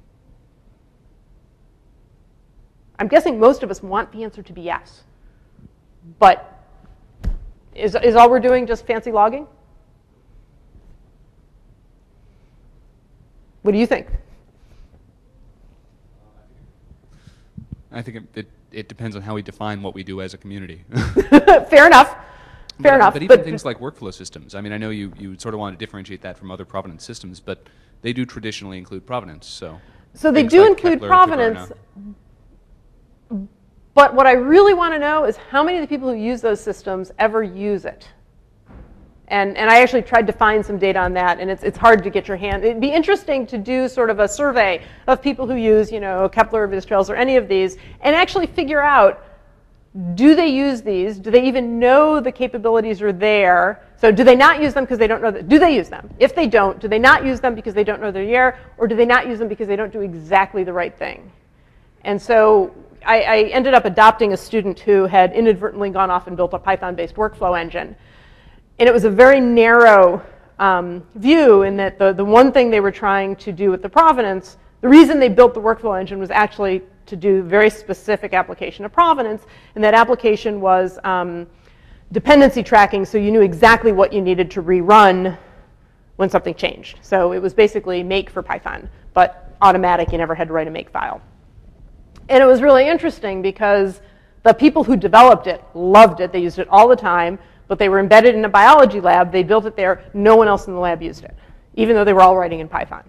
I'm guessing most of us want the answer to be yes. But is all we're doing just fancy logging? What do you think? I think it depends on how we define what we do as a community. Fair enough. Fair enough. But even things like workflow systems. I mean, I know you sort of want to differentiate that from other provenance systems, but they do traditionally include provenance. So they do include provenance. But what I really want to know is how many of the people who use those systems ever use it. And I actually tried to find some data on that, and it's hard to get your hand. It'd be interesting to do sort of a survey of people who use, Kepler, Vistrails, or any of these, and actually figure out, do they use these? Do they even know the capabilities are there? So do they not use them because they don't know that? Do they use them? If they don't, do they not use them because they don't know they're there? Or do they not use them because they don't do exactly the right thing? And so I ended up adopting a student who had inadvertently gone off and built a Python-based workflow engine. And it was a very narrow view in that the one thing they were trying to do with the provenance, the reason they built the workflow engine was actually to do very specific application of provenance, and that application was dependency tracking, so you knew exactly what you needed to rerun when something changed. So it was basically make for Python, but automatic, you never had to write a make file. And it was really interesting because the people who developed it loved it. They used it all the time, but they were embedded in a biology lab. They built it there. No one else in the lab used it, even though they were all writing in Python.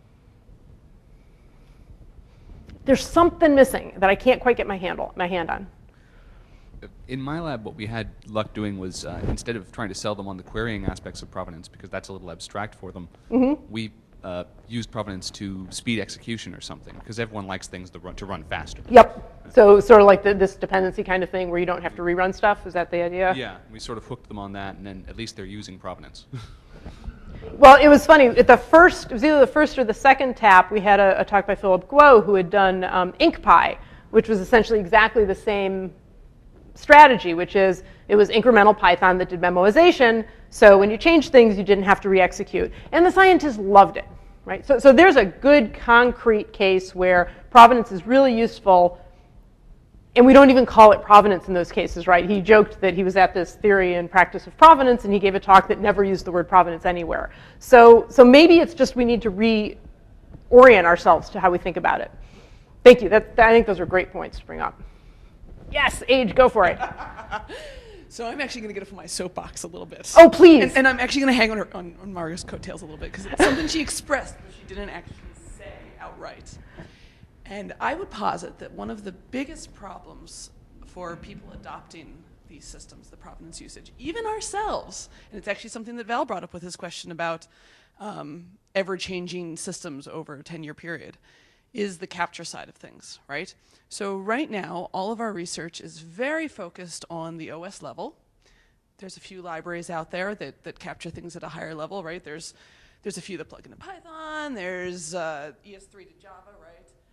There's something missing that I can't quite get my hand on. In my lab, what we had luck doing was instead of trying to sell them on the querying aspects of provenance, because that's a little abstract for them, we used provenance to speed execution or something, because everyone likes things to run faster. Yep. So sort of like this dependency kind of thing where you don't have to rerun stuff. Is that the idea? Yeah, we sort of hooked them on that, and then at least they're using provenance. Well, it was funny. It was either the first or the second tap, we had a talk by Philip Guo, who had done IncPy, which was essentially exactly the same strategy, which is it was incremental Python that did memoization. So when you changed things, you didn't have to re-execute. And the scientists loved it, right? So there's a good concrete case where provenance is really useful. And we don't even call it provenance in those cases, right? He joked that he was at this theory and practice of provenance, and he gave a talk that never used the word provenance anywhere. So maybe it's just we need to reorient ourselves to how we think about it. Thank you. I think those are great points to bring up. Yes, Age, go for it. So I'm actually going to get off my soapbox a little bit. Oh, please. And I'm actually going to hang on Mario's coattails a little bit, because it's something she expressed, but she didn't actually say outright. And I would posit that one of the biggest problems for people adopting these systems, the provenance usage, even ourselves, and it's actually something that Val brought up with his question about ever-changing systems over a 10-year period, is the capture side of things, right? So right now, all of our research is very focused on the OS level. There's a few libraries out there that capture things at a higher level, right? There's a few that plug into Python. There's ES3 to Java, right?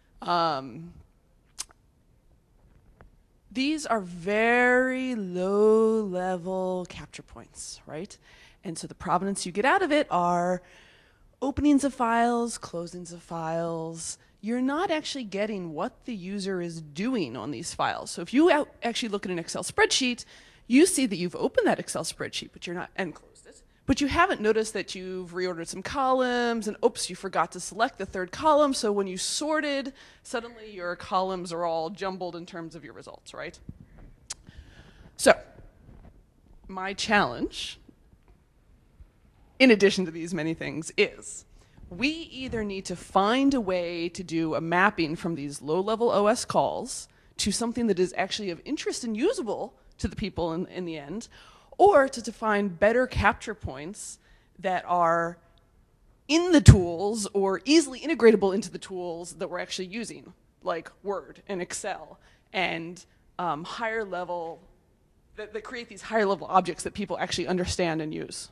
These are very low-level capture points, right? And so the provenance you get out of it are openings of files, closings of files. You're not actually getting what the user is doing on these files. So if you actually look at an Excel spreadsheet, you see that you've opened that Excel spreadsheet, but you're not, and closed it. But you haven't noticed that you've reordered some columns, and oops, you forgot to select the third column, so when you sorted, suddenly your columns are all jumbled in terms of your results, right? So, my challenge, in addition to these many things, is we either need to find a way to do a mapping from these low-level OS calls to something that is actually of interest and usable to the people in the end, or to define better capture points that are in the tools or easily integratable into the tools that we're actually using, like Word and Excel, and higher level, that create these higher level objects that people actually understand and use.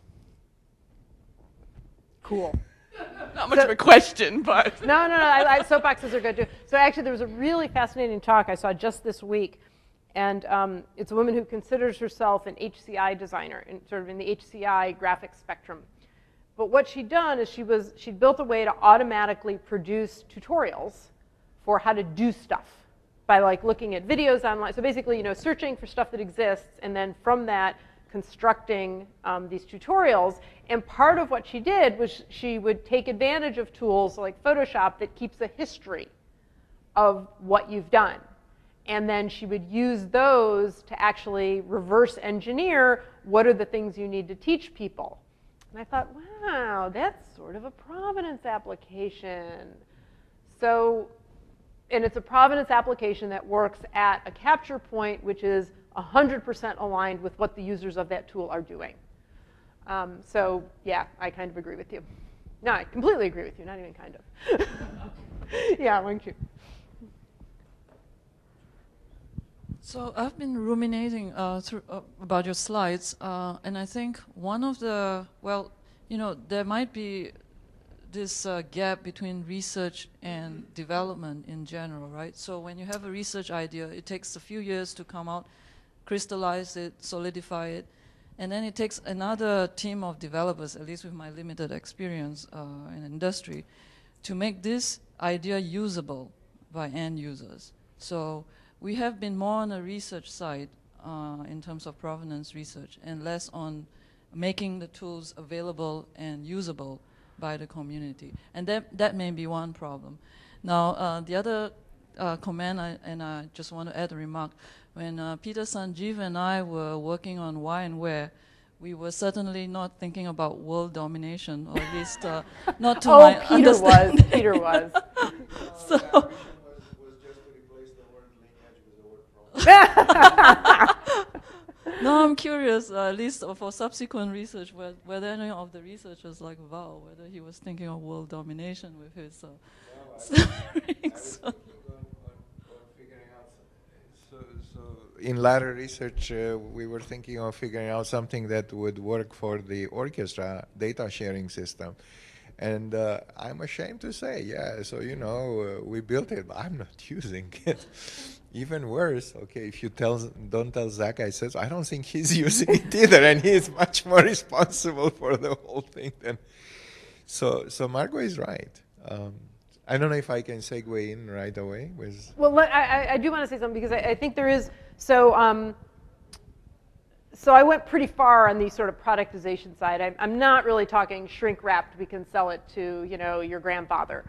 Cool. Not much of a question, but. No, soapboxes are good too. So actually there was a really fascinating talk I saw just this week. And it's a woman who considers herself an HCI designer, sort of in the HCI graphic spectrum. But what she'd done is she'd built a way to automatically produce tutorials for how to do stuff by like looking at videos online. So basically, searching for stuff that exists, and then from that, constructing these tutorials. And part of what she did was she would take advantage of tools like Photoshop that keeps a history of what you've done. And then she would use those to actually reverse engineer what are the things you need to teach people. And I thought, wow, that's sort of a provenance application. So, and it's a provenance application that works at a capture point which is 100% aligned with what the users of that tool are doing. So yeah, I kind of agree with you. No, I completely agree with you, not even kind of. Yeah, why don't you? So I've been ruminating about your slides, and I think one of the, well, there might be this gap between research and development in general, right? So when you have a research idea, it takes a few years to come out, crystallize it, solidify it, and then it takes another team of developers, at least with my limited experience in industry, to make this idea usable by end users. So we have been more on the research side in terms of provenance research and less on making the tools available and usable by the community. And that may be one problem. Now, the other comment, and I just want to add a remark, when Peter, Sanjeev, and I were working on Why and Where, we were certainly not thinking about world domination, or at least not to my understanding. Peter was. So, was just to replace the word lineage with the word problem. no, I'm curious, at least for subsequent research, whether any of the researchers like Val, whether he was thinking of world domination with his rings. In latter research, we were thinking of figuring out something that would work for the orchestra data sharing system. And I'm ashamed to say, yeah, so, we built it, but I'm not using it. Even worse, okay, if you don't tell Zach, I don't think he's using it either, and he is much more responsible for the whole thing than. So Margot is right. I don't know if I can segue in right away with. Well, I do want to say something because I think there is. So I went pretty far on the sort of productization side. I'm not really talking shrink wrapped. We can sell it to your grandfather.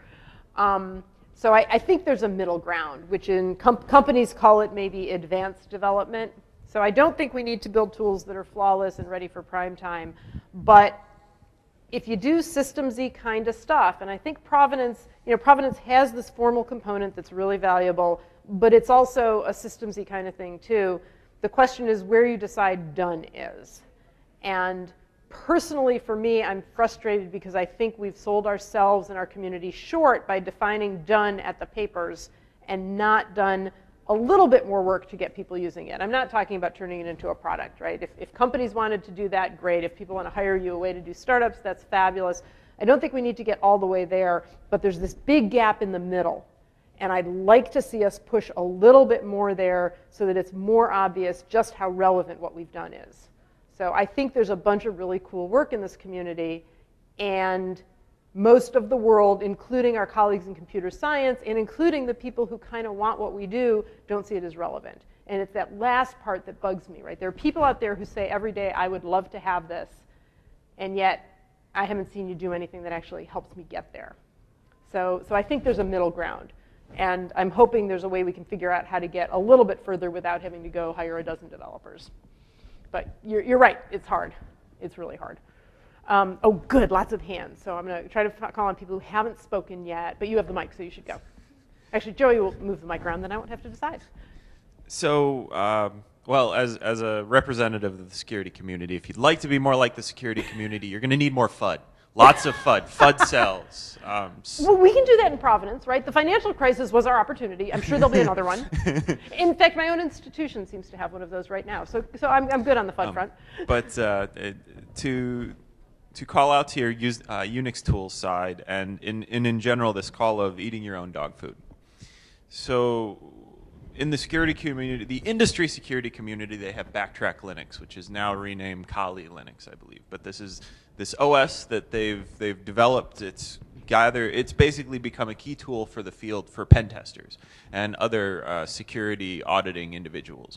So I think there's a middle ground, which in companies call it maybe advanced development. So I don't think we need to build tools that are flawless and ready for prime time. But if you do systems-y kind of stuff, and I think Provenance has this formal component that's really valuable, but it's also a systems-y kind of thing too. The question is where you decide done is. And personally, for me, I'm frustrated because I think we've sold ourselves and our community short by defining done at the papers and not done a little bit more work to get people using it. I'm not talking about turning it into a product, right? If companies wanted to do that, great. If people want to hire you a way to do startups, that's fabulous. I don't think we need to get all the way there, but there's this big gap in the middle. And I'd like to see us push a little bit more there so that it's more obvious just how relevant what we've done is. So I think there's a bunch of really cool work in this community, and most of the world, including our colleagues in computer science and including the people who kind of want what we do, don't see it as relevant. And it's that last part that bugs me, right? There are people out there who say every day, I would love to have this, and yet I haven't seen you do anything that actually helps me get there. So I think there's a middle ground. And I'm hoping there's a way we can figure out how to get a little bit further without having to go hire a dozen developers. But you're right, it's hard. It's really hard. Oh, good, lots of hands. So I'm going to try to call on people who haven't spoken yet, but you have the mic, so you should go. Actually, Joey will move the mic around, then I won't have to decide. So, well, as a representative of the security community, if you'd like to be more like the security community, you're going to need more FUD. Lots of FUD, FUD cells. Well, we can do that in Provenance, right? The financial crisis was our opportunity. I'm sure there'll be another one. In fact, my own institution seems to have one of those right now. So I'm good on the FUD front. But to call out to your Unix tools side, and in general, this call of eating your own dog food. So in the security community, the industry security community, they have Backtrack Linux, which is now renamed Kali Linux, I believe. But this is this OS that they've developed. It's basically become a key tool for the field for pen testers and other security auditing individuals.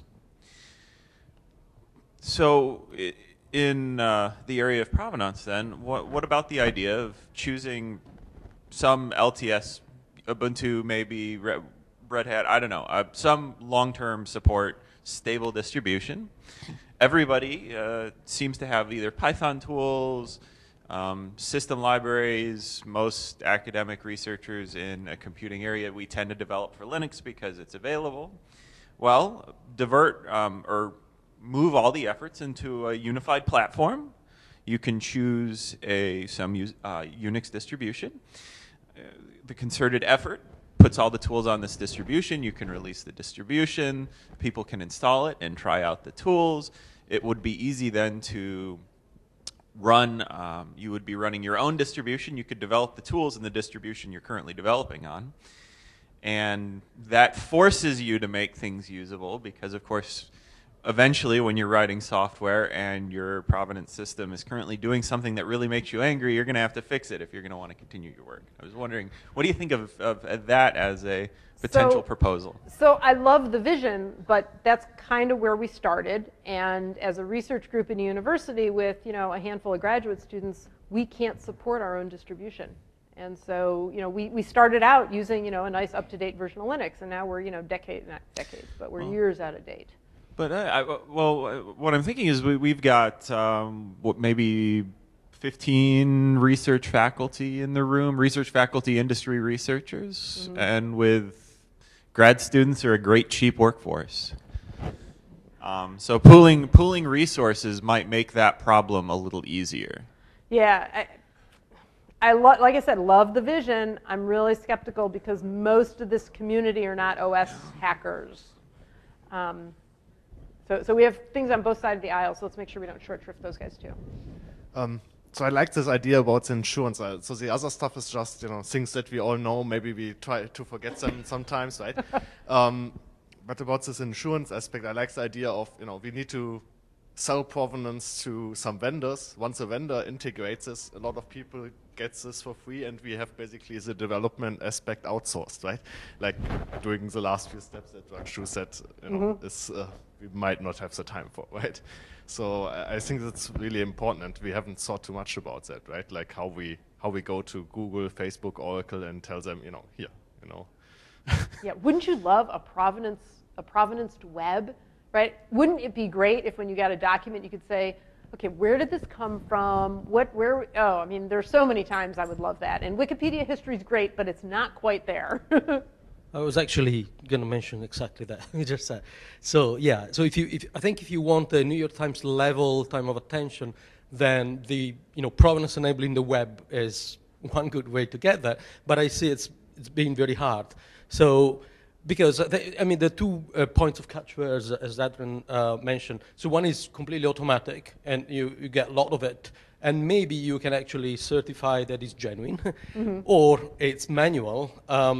So in the area of provenance, then, what about the idea of choosing some LTS, Ubuntu, maybe Red Hat, I don't know, some long-term support, stable distribution? Everybody seems to have either Python tools, system libraries. Most academic researchers in a computing area, we tend to develop for Linux because it's available. Well, divert or move all the efforts into a unified platform. you can choose some Unix distribution. The concerted effort puts all the tools on this distribution. You can release the distribution. People can install it and try out the tools. It would be easy then to run, you would be running your own distribution. You could develop the tools in the distribution you're currently developing on. And that forces you to make things usable because, of course, eventually when you're writing software and your provenance system is currently doing something that really makes you angry, you're going to have to fix it if you're going to want to continue your work. I was wondering, what do you think of that as a potential proposal? So I love the vision, but that's kind of where we started. And as a research group in a university with, a handful of graduate students, we can't support our own distribution. And so, we started out using, a nice up-to-date version of Linux, and now we're, not decades, but we're years out of date. But what I'm thinking is we've got maybe 15 research faculty in the room, research faculty, industry researchers, and with grad students are a great cheap workforce. So pooling resources might make that problem a little easier. Yeah, like I said, love the vision. I'm really skeptical because most of this community are not OS hackers. So we have things on both sides of the aisle, so let's make sure we don't short shrift those guys too. So I like this idea about the insurance. So the other stuff is just, things that we all know. Maybe we try to forget them sometimes, right? But about this insurance aspect, I like the idea of, we need to sell provenance to some vendors. Once a vendor integrates this, a lot of people get this for free, and we have basically the development aspect outsourced, right? Like doing the last few steps that Rakshu said, is we might not have the time for, right? So I think that's really important, and we haven't thought too much about that, right? Like how we go to Google, Facebook, Oracle, and tell them, here. Yeah, wouldn't you love a provenanced web, right? Wouldn't it be great if when you got a document you could say, okay, where did this come from? There's so many times I would love that. And Wikipedia history is great, but it's not quite there. I was actually going to mention exactly that you just said. So yeah, so I think if you want the New York Times level time of attention, then the provenance enabling the web is one good way to get that. But I see it's being very hard. So because the 2 points of catchwords, as Adrian mentioned. So one is completely automatic, and you get a lot of it. And maybe you can actually certify that it's genuine, or it's manual,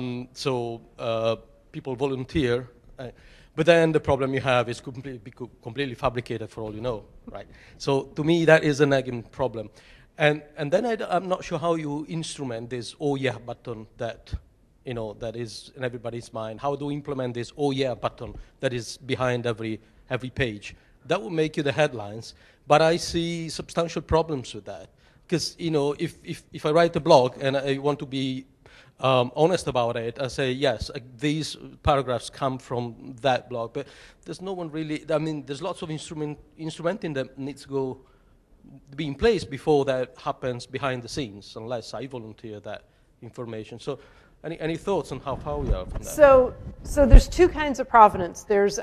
so people volunteer. But then the problem you have is completely fabricated for all you know, right? So to me, that is a nagging problem. And then I'm not sure how you instrument this "oh yeah" button that that is in everybody's mind. How do we implement this "oh yeah" button that is behind every page? That will make you the headlines. But I see substantial problems with that. Because, if I write a blog and I want to be honest about it, I say, yes, these paragraphs come from that blog. But there's no one really, there's lots of instrumenting that needs to be in place before that happens behind the scenes, unless I volunteer that information. So any thoughts on how far we are from that? So there's 2 kinds of provenance. There's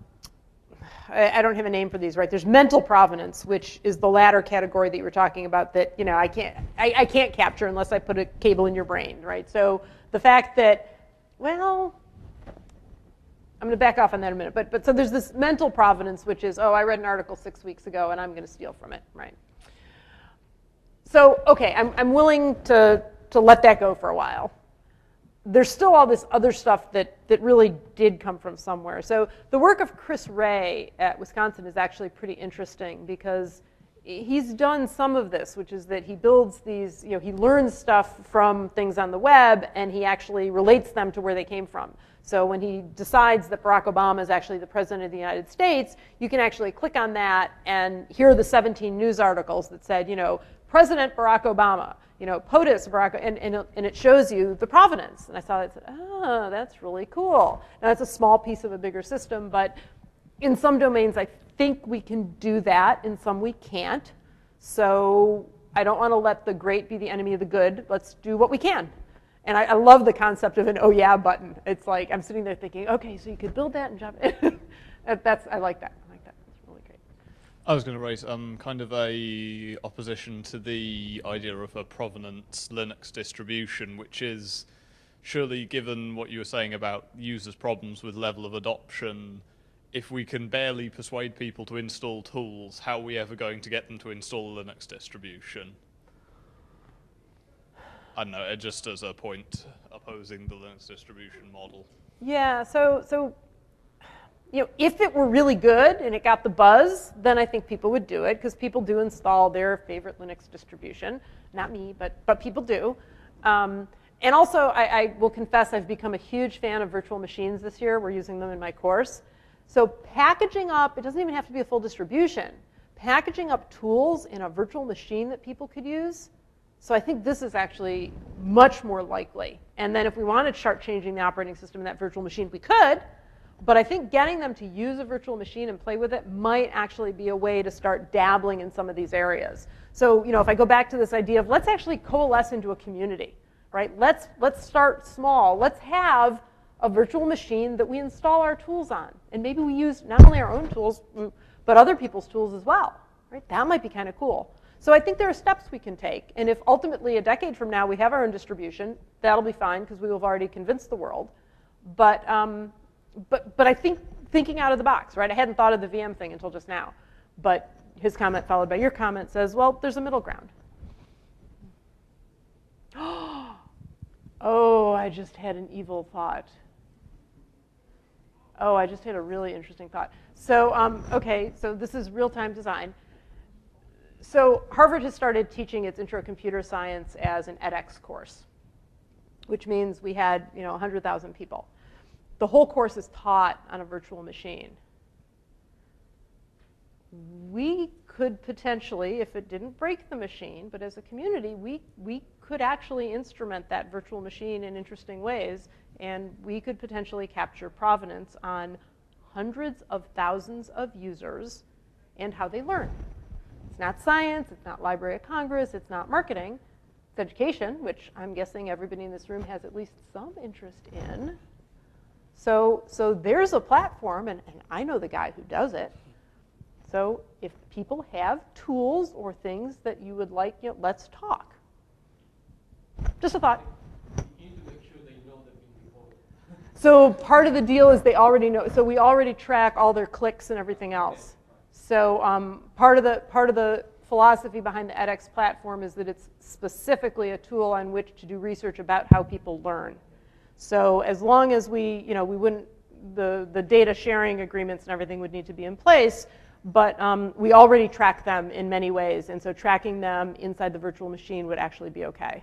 I don't have a name for these, right? There's mental provenance, which is the latter category that you were talking about that, I can't capture unless I put a cable in your brain, right? So the fact that, I'm going to back off on that in a minute. But so there's this mental provenance, which is, I read an article 6 weeks ago and I'm going to steal from it, right? So, okay, I'm willing to let that go for a while. There's still all this other stuff that really did come from somewhere. So the work of Chris Ray at Wisconsin is actually pretty interesting because he's done some of this, which is that he builds these, he learns stuff from things on the web and he actually relates them to where they came from. So when he decides that Barack Obama is actually the president of the United States, you can actually click on that and here are the 17 news articles that said, President Barack Obama. POTUS, and it shows you the provenance. And I saw that and said, that's really cool. Now, it's a small piece of a bigger system, but in some domains, I think we can do that. In some, we can't. So I don't want to let the great be the enemy of the good. Let's do what we can. And I love the concept of an "oh yeah" button. It's like I'm sitting there thinking, okay, so you could build that in Java. I like that. That's really great. I was going to raise kind of a opposition to the idea of a provenance Linux distribution, which is surely, given what you were saying about users' problems with level of adoption, if we can barely persuade people to install tools, how are we ever going to get them to install a Linux distribution? I don't know, just as a point opposing the Linux distribution model. Yeah, so you know, if it were really good and it got the buzz, then I think people would do it, because people do install their favorite Linux distribution. Not me, but people do. And also, I will confess, I've become a huge fan of virtual machines this year. We're using them in my course. So packaging up, it doesn't even have to be a full distribution. Packaging up tools in a virtual machine that people could use. So I think this is actually much more likely. And then if we wanted to start changing the operating system in that virtual machine, we could. But I think getting them to use a virtual machine and play with it might actually be a way to start dabbling in some of these areas. So, you know, if I go back to this idea of let's actually coalesce into a community, right? Let's start small. Let's have a virtual machine that we install our tools on. And maybe we use not only our own tools, but other people's tools as well, right? That might be kind of cool. So I think there are steps we can take. And if ultimately a decade from now we have our own distribution, that'll be fine, because we will have already convinced the world. But I think thinking out of the box, right? I hadn't thought of the VM thing until just now. But his comment followed by your comment says, well, there's a middle ground. Oh, I just had an evil thought. Oh, I just had a really interesting thought. So, okay, so this is real-time design. So Harvard has started teaching its Intro to Computer Science as an edX course, which means we had, 100,000 people. The whole course is taught on a virtual machine. We could potentially, if it didn't break the machine, but as a community, we could actually instrument that virtual machine in interesting ways, and we could potentially capture provenance on hundreds of thousands of users and how they learn. It's not science, it's not Library of Congress, it's not marketing, it's education, which I'm guessing everybody in this room has at least some interest in. So there's a platform, and I know the guy who does it. So if people have tools or things that you would like, let's talk. Just a thought. You need to make sure they know them before. So part of the deal is they already know. So we already track all their clicks and everything else. So part of the philosophy behind the edX platform is that it's specifically a tool on which to do research about how people learn. So as long as we wouldn't, the data sharing agreements and everything would need to be in place, but we already track them in many ways, and so tracking them inside the virtual machine would actually be okay.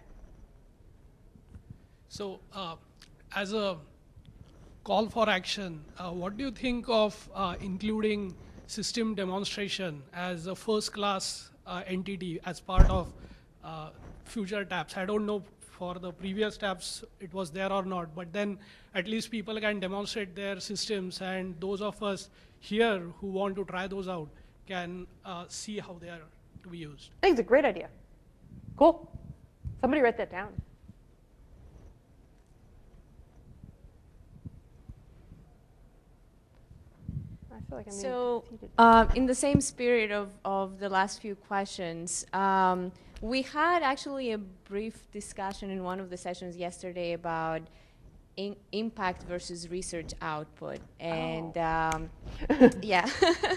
So as a call for action, what do you think of including system demonstration as a first-class entity as part of future tabs? I don't know for the previous tabs it was there or not, but then at least people can demonstrate their systems, and those of us here who want to try those out can see how they are to be used. I think it's a great idea. Cool. Somebody write that down. I feel like I'm So, being conceited. in the same spirit of the last few questions, we had actually a brief discussion in one of the sessions yesterday about impact versus research output, and yeah.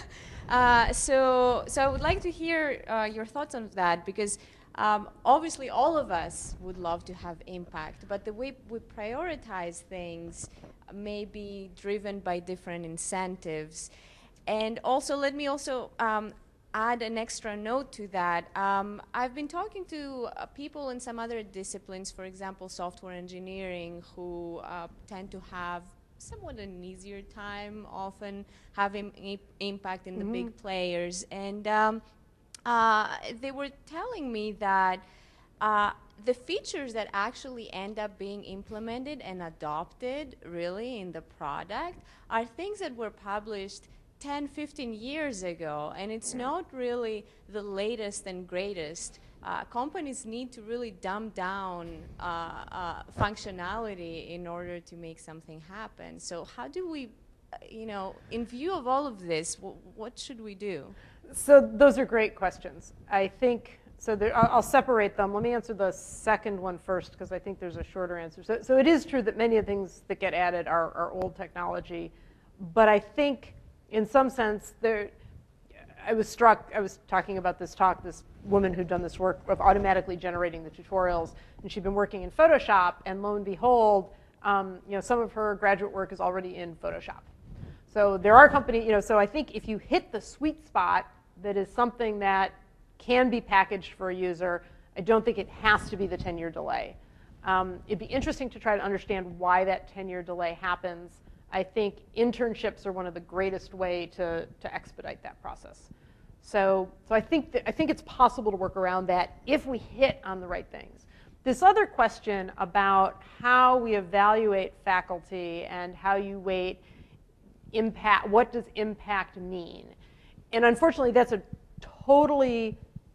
So I would like to hear your thoughts on that, because obviously all of us would love to have impact, but the way we prioritize things may be driven by different incentives. And also, let me also add an extra note to that. I've been talking to people in some other disciplines, for example, software engineering, who tend to have somewhat an easier time often having impact in the big players. And they were telling me that the features that actually end up being implemented and adopted really in the product are things that were published 10, 15 years ago, and it's not really the latest and greatest. Companies need to really dumb down functionality in order to make something happen. So how do we, in view of all of this, what should we do? So those are great questions. I think, so I'll separate them. Let me answer the second one first, because I think there's a shorter answer. So it is true that many of the things that get added are old technology, but I think in some sense, I was talking about this woman who'd done this work of automatically generating the tutorials, and she'd been working in Photoshop, and lo and behold, some of her graduate work is already in Photoshop. So there are companies, so I think if you hit the sweet spot that is something that can be packaged for a user, I don't think it has to be the 10-year delay. It'd be interesting to try to understand why that 10-year delay happens. I think internships are one of the greatest way to expedite that process. So I think it's possible to work around that if we hit on the right things. This other question about how we evaluate faculty and how you weight impact, what does impact mean? And unfortunately, that's a totally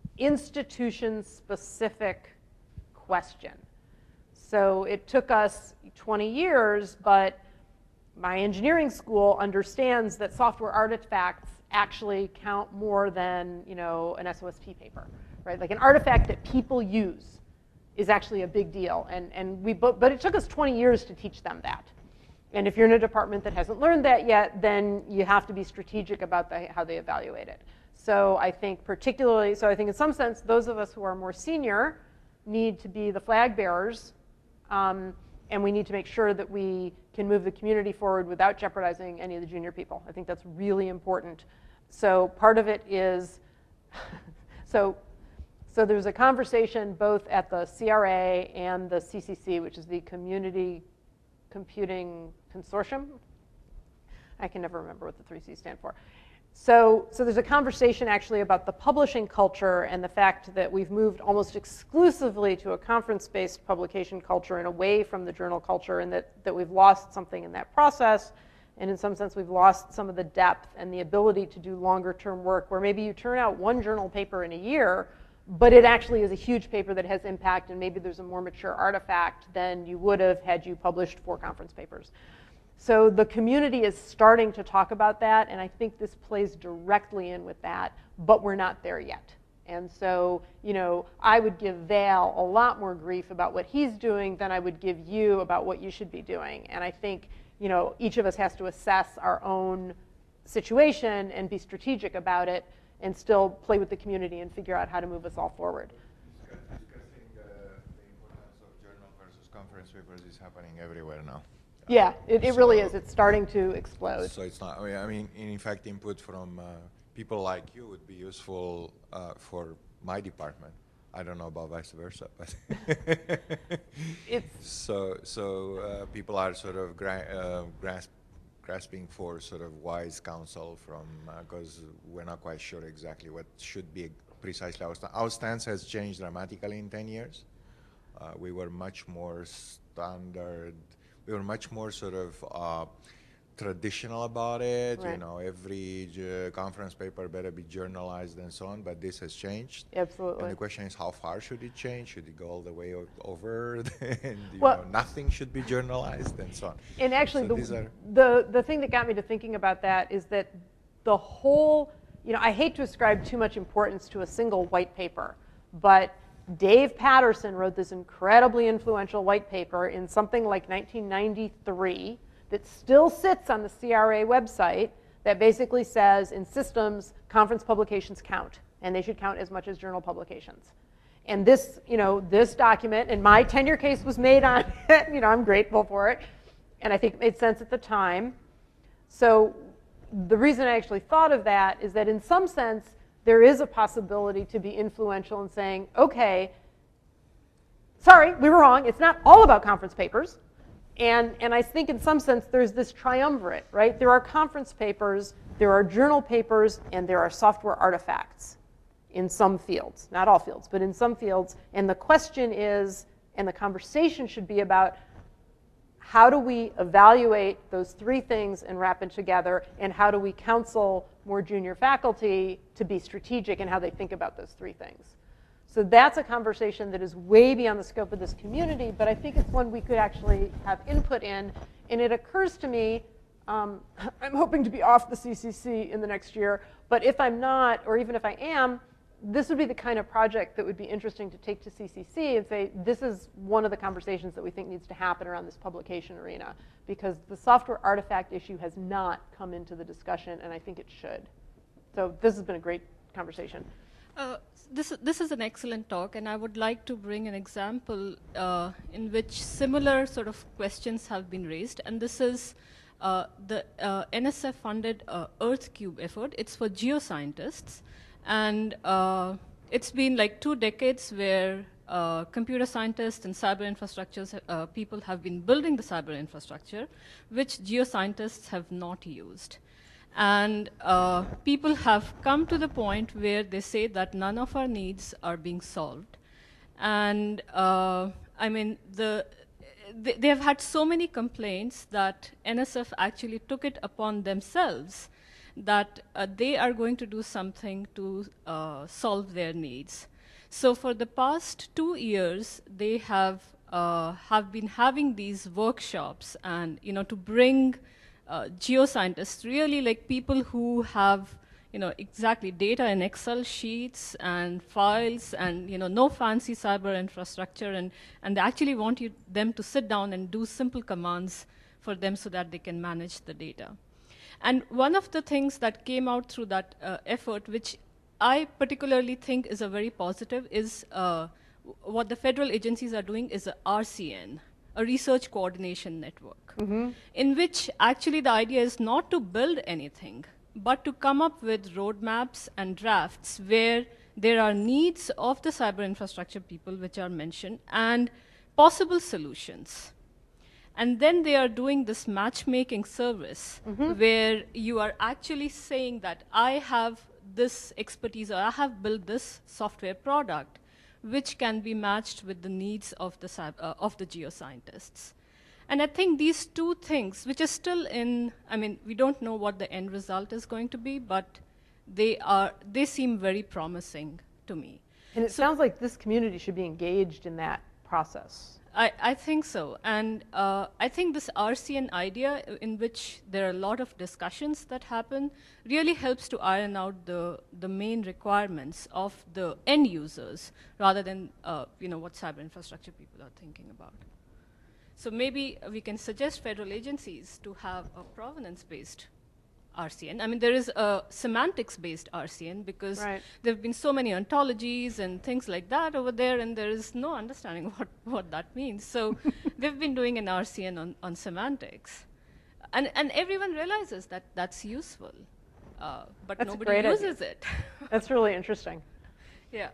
institution-specific question. So it took us 20 years, but my engineering school understands that software artifacts actually count more than an SOSP paper, right? Like an artifact that people use is actually a big deal, but it took us 20 years to teach them that. And if you're in a department that hasn't learned that yet, then you have to be strategic about how they evaluate it. So I think in some sense, those of us who are more senior need to be the flag bearers, and we need to make sure that we can move the community forward without jeopardizing any of the junior people. I think that's really important. So part of it is, so there's a conversation both at the CRA and the CCC, which is the Community Computing Consortium. I can never remember what the 3 C's stand for. So there's a conversation actually about the publishing culture and the fact that we've moved almost exclusively to a conference-based publication culture and away from the journal culture, and that we've lost something in that process. And in some sense, we've lost some of the depth and the ability to do longer-term work where maybe you turn out one journal paper in a year, but it actually is a huge paper that has impact, and maybe there's a more mature artifact than you would have had you published 4 conference papers. So the community is starting to talk about that, and I think this plays directly in with that, but we're not there yet. And so, I would give Val a lot more grief about what he's doing than I would give you about what you should be doing. And I think, each of us has to assess our own situation and be strategic about it and still play with the community and figure out how to move us all forward. Discussing the importance of journal versus conference papers is happening everywhere now. Yeah, it really is. It's starting to explode. So it's not, I mean, in fact, input from people like you would be useful for my department. I don't know about vice versa, but so people are sort of grasping for sort of wise counsel from, because we're not quite sure exactly what should be precisely our stance. Our stance has changed dramatically in 10 years. We were much more standard. We were much more sort of traditional about it. Right. Every conference paper better be journalized and so on, but this has changed. Absolutely. And the question is, how far should it change? Should it go all the way over? And nothing should be journalized and so on. And actually, so the thing that got me to thinking about that is that the whole, I hate to ascribe too much importance to a single white paper, but Dave Patterson wrote this incredibly influential white paper in something like 1993 that still sits on the CRA website that basically says in systems, conference publications count, and they should count as much as journal publications. And this, this document, and my tenure case was made on it, I'm grateful for it, and I think it made sense at the time. So the reason I actually thought of that is that in some sense, there is a possibility to be influential in saying, okay, sorry, we were wrong. It's not all about conference papers. And I think in some sense there's this triumvirate, right? There are conference papers, there are journal papers, and there are software artifacts in some fields. Not all fields, but in some fields. And the question is, and the conversation should be about, how do we evaluate those 3 things and wrap it together, and how do we counsel more junior faculty to be strategic in how they think about those 3 things? So that's a conversation that is way beyond the scope of this community, but I think it's one we could actually have input in. And it occurs to me, I'm hoping to be off the CCC in the next year, but if I'm not, or even if I am, this would be the kind of project that would be interesting to take to CCC and say, this is one of the conversations that we think needs to happen around this publication arena, because the software artifact issue has not come into the discussion, and I think it should. So this has been a great conversation. This is an excellent talk, and I would like to bring an example in which similar sort of questions have been raised, and this is the NSF-funded EarthCube effort. It's for geoscientists, and it's been like 2 decades where computer scientists and cyber infrastructures people have been building the cyber infrastructure, which geoscientists have not used. And people have come to the point where they say that none of our needs are being solved. And I mean, they have had so many complaints that NSF actually took it upon themselves that they are going to do something to solve their needs. So for the past 2 years, they have been having these workshops, and to bring geoscientists, really like people who have exactly data in Excel sheets and files, and no fancy cyber infrastructure, and they actually want them to sit down and do simple commands for them so that they can manage the data. And one of the things that came out through that effort, which I particularly think is a very positive, is what the federal agencies are doing is a RCN, a research coordination network, in which actually the idea is not to build anything, but to come up with roadmaps and drafts where there are needs of the cyber infrastructure people which are mentioned and possible solutions. And then they are doing this matchmaking service where you are actually saying that I have this expertise, or I have built this software product which can be matched with the needs of the geoscientists. And I think these 2 things, which is still we don't know what the end result is going to be, but they seem very promising to me. And it sounds like this community should be engaged in that process. I think so. And I think this RCN idea, in which there are a lot of discussions that happen, really helps to iron out the main requirements of the end users, rather than what cyber infrastructure people are thinking about. So maybe we can suggest federal agencies to have a provenance-based RCN. I mean, there is a semantics-based RCN, because there have been so many ontologies and things like that over there, and there is no understanding what that means. So they've been doing an RCN on semantics. And everyone realizes that that's useful, but that's nobody uses it. That's really interesting. Yeah.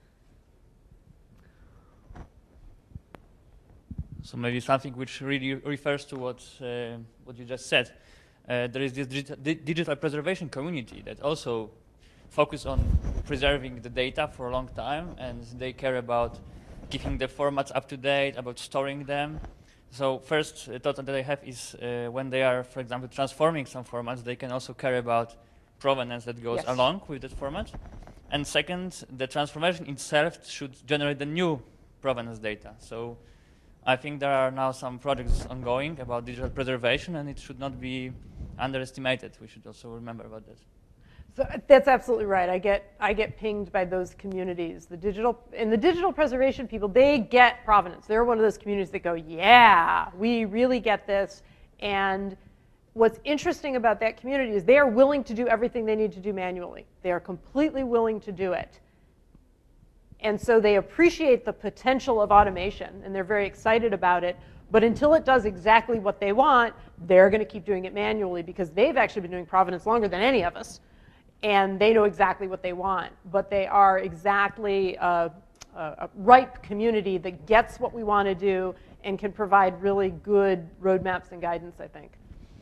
So maybe something which really refers to what you just said. There is this digital preservation community that also focus on preserving the data for a long time, and they care about keeping the formats up to date, about storing them. So first thought that I have is when they are, for example, transforming some formats, they can also care about provenance that goes along with that format. And second, the transformation itself should generate the new provenance data. So I think there are now some projects ongoing about digital preservation, and it should not be underestimated. We should also remember about that. So that's absolutely right. I get pinged by those communities. The digital preservation people, they get provenance. They're one of those communities that go, yeah, we really get this. And what's interesting about that community is they are willing to do everything they need to do manually. They are completely willing to do it. And so they appreciate the potential of automation, and they're very excited about it. But until it does exactly what they want, they're going to keep doing it manually, because they've actually been doing provenance longer than any of us. And they know exactly what they want. But they are exactly a ripe community that gets what we want to do and can provide really good roadmaps and guidance, I think.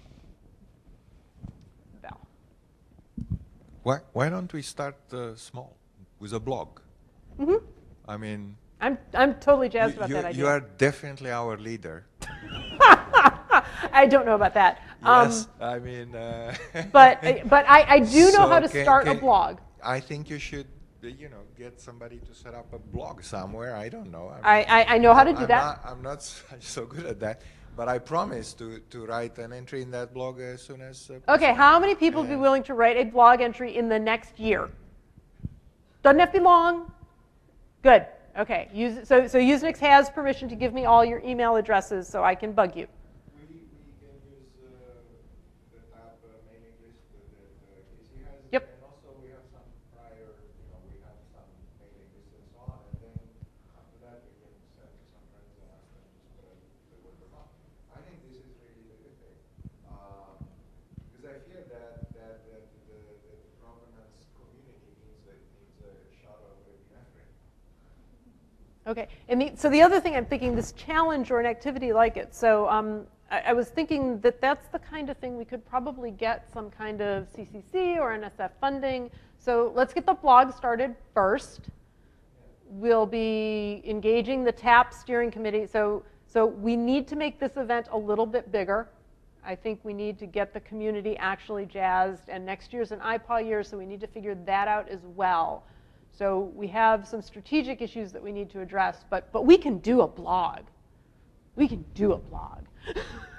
Val. Why don't we start small with a blog? I mean, I'm totally jazzed about that idea. You are definitely our leader. I don't know about that. Yes, I mean. But I do know how to start a blog. I think you should, get somebody to set up a blog somewhere. I don't know. I know how to do that. I'm not so good at that. But I promise to write an entry in that blog as soon as Okay, how many people would be willing to write a blog entry in the next year? Doesn't have to be long. Good. Okay. So Usenix has permission to give me all your email addresses so I can bug you. We can use the tab mailing list that Casey has. Yep. And also we have some prior, we have some mailing lists and so on. And then after that we can send to some friends and ask them to spread the word around. I think this is really a good thing. Because I feel that the provenance community needs a shot of epinephrine. Okay, and so the other thing I'm thinking, this challenge or an activity like it. So I was thinking that that's the kind of thing we could probably get some kind of CCC or NSF funding. So let's get the blog started first. We'll be engaging the TAP steering committee. So we need to make this event a little bit bigger. I think we need to get the community actually jazzed. And next year's an IPAW year, so we need to figure that out as well. So we have some strategic issues that we need to address, but we can do a blog. We can do a blog.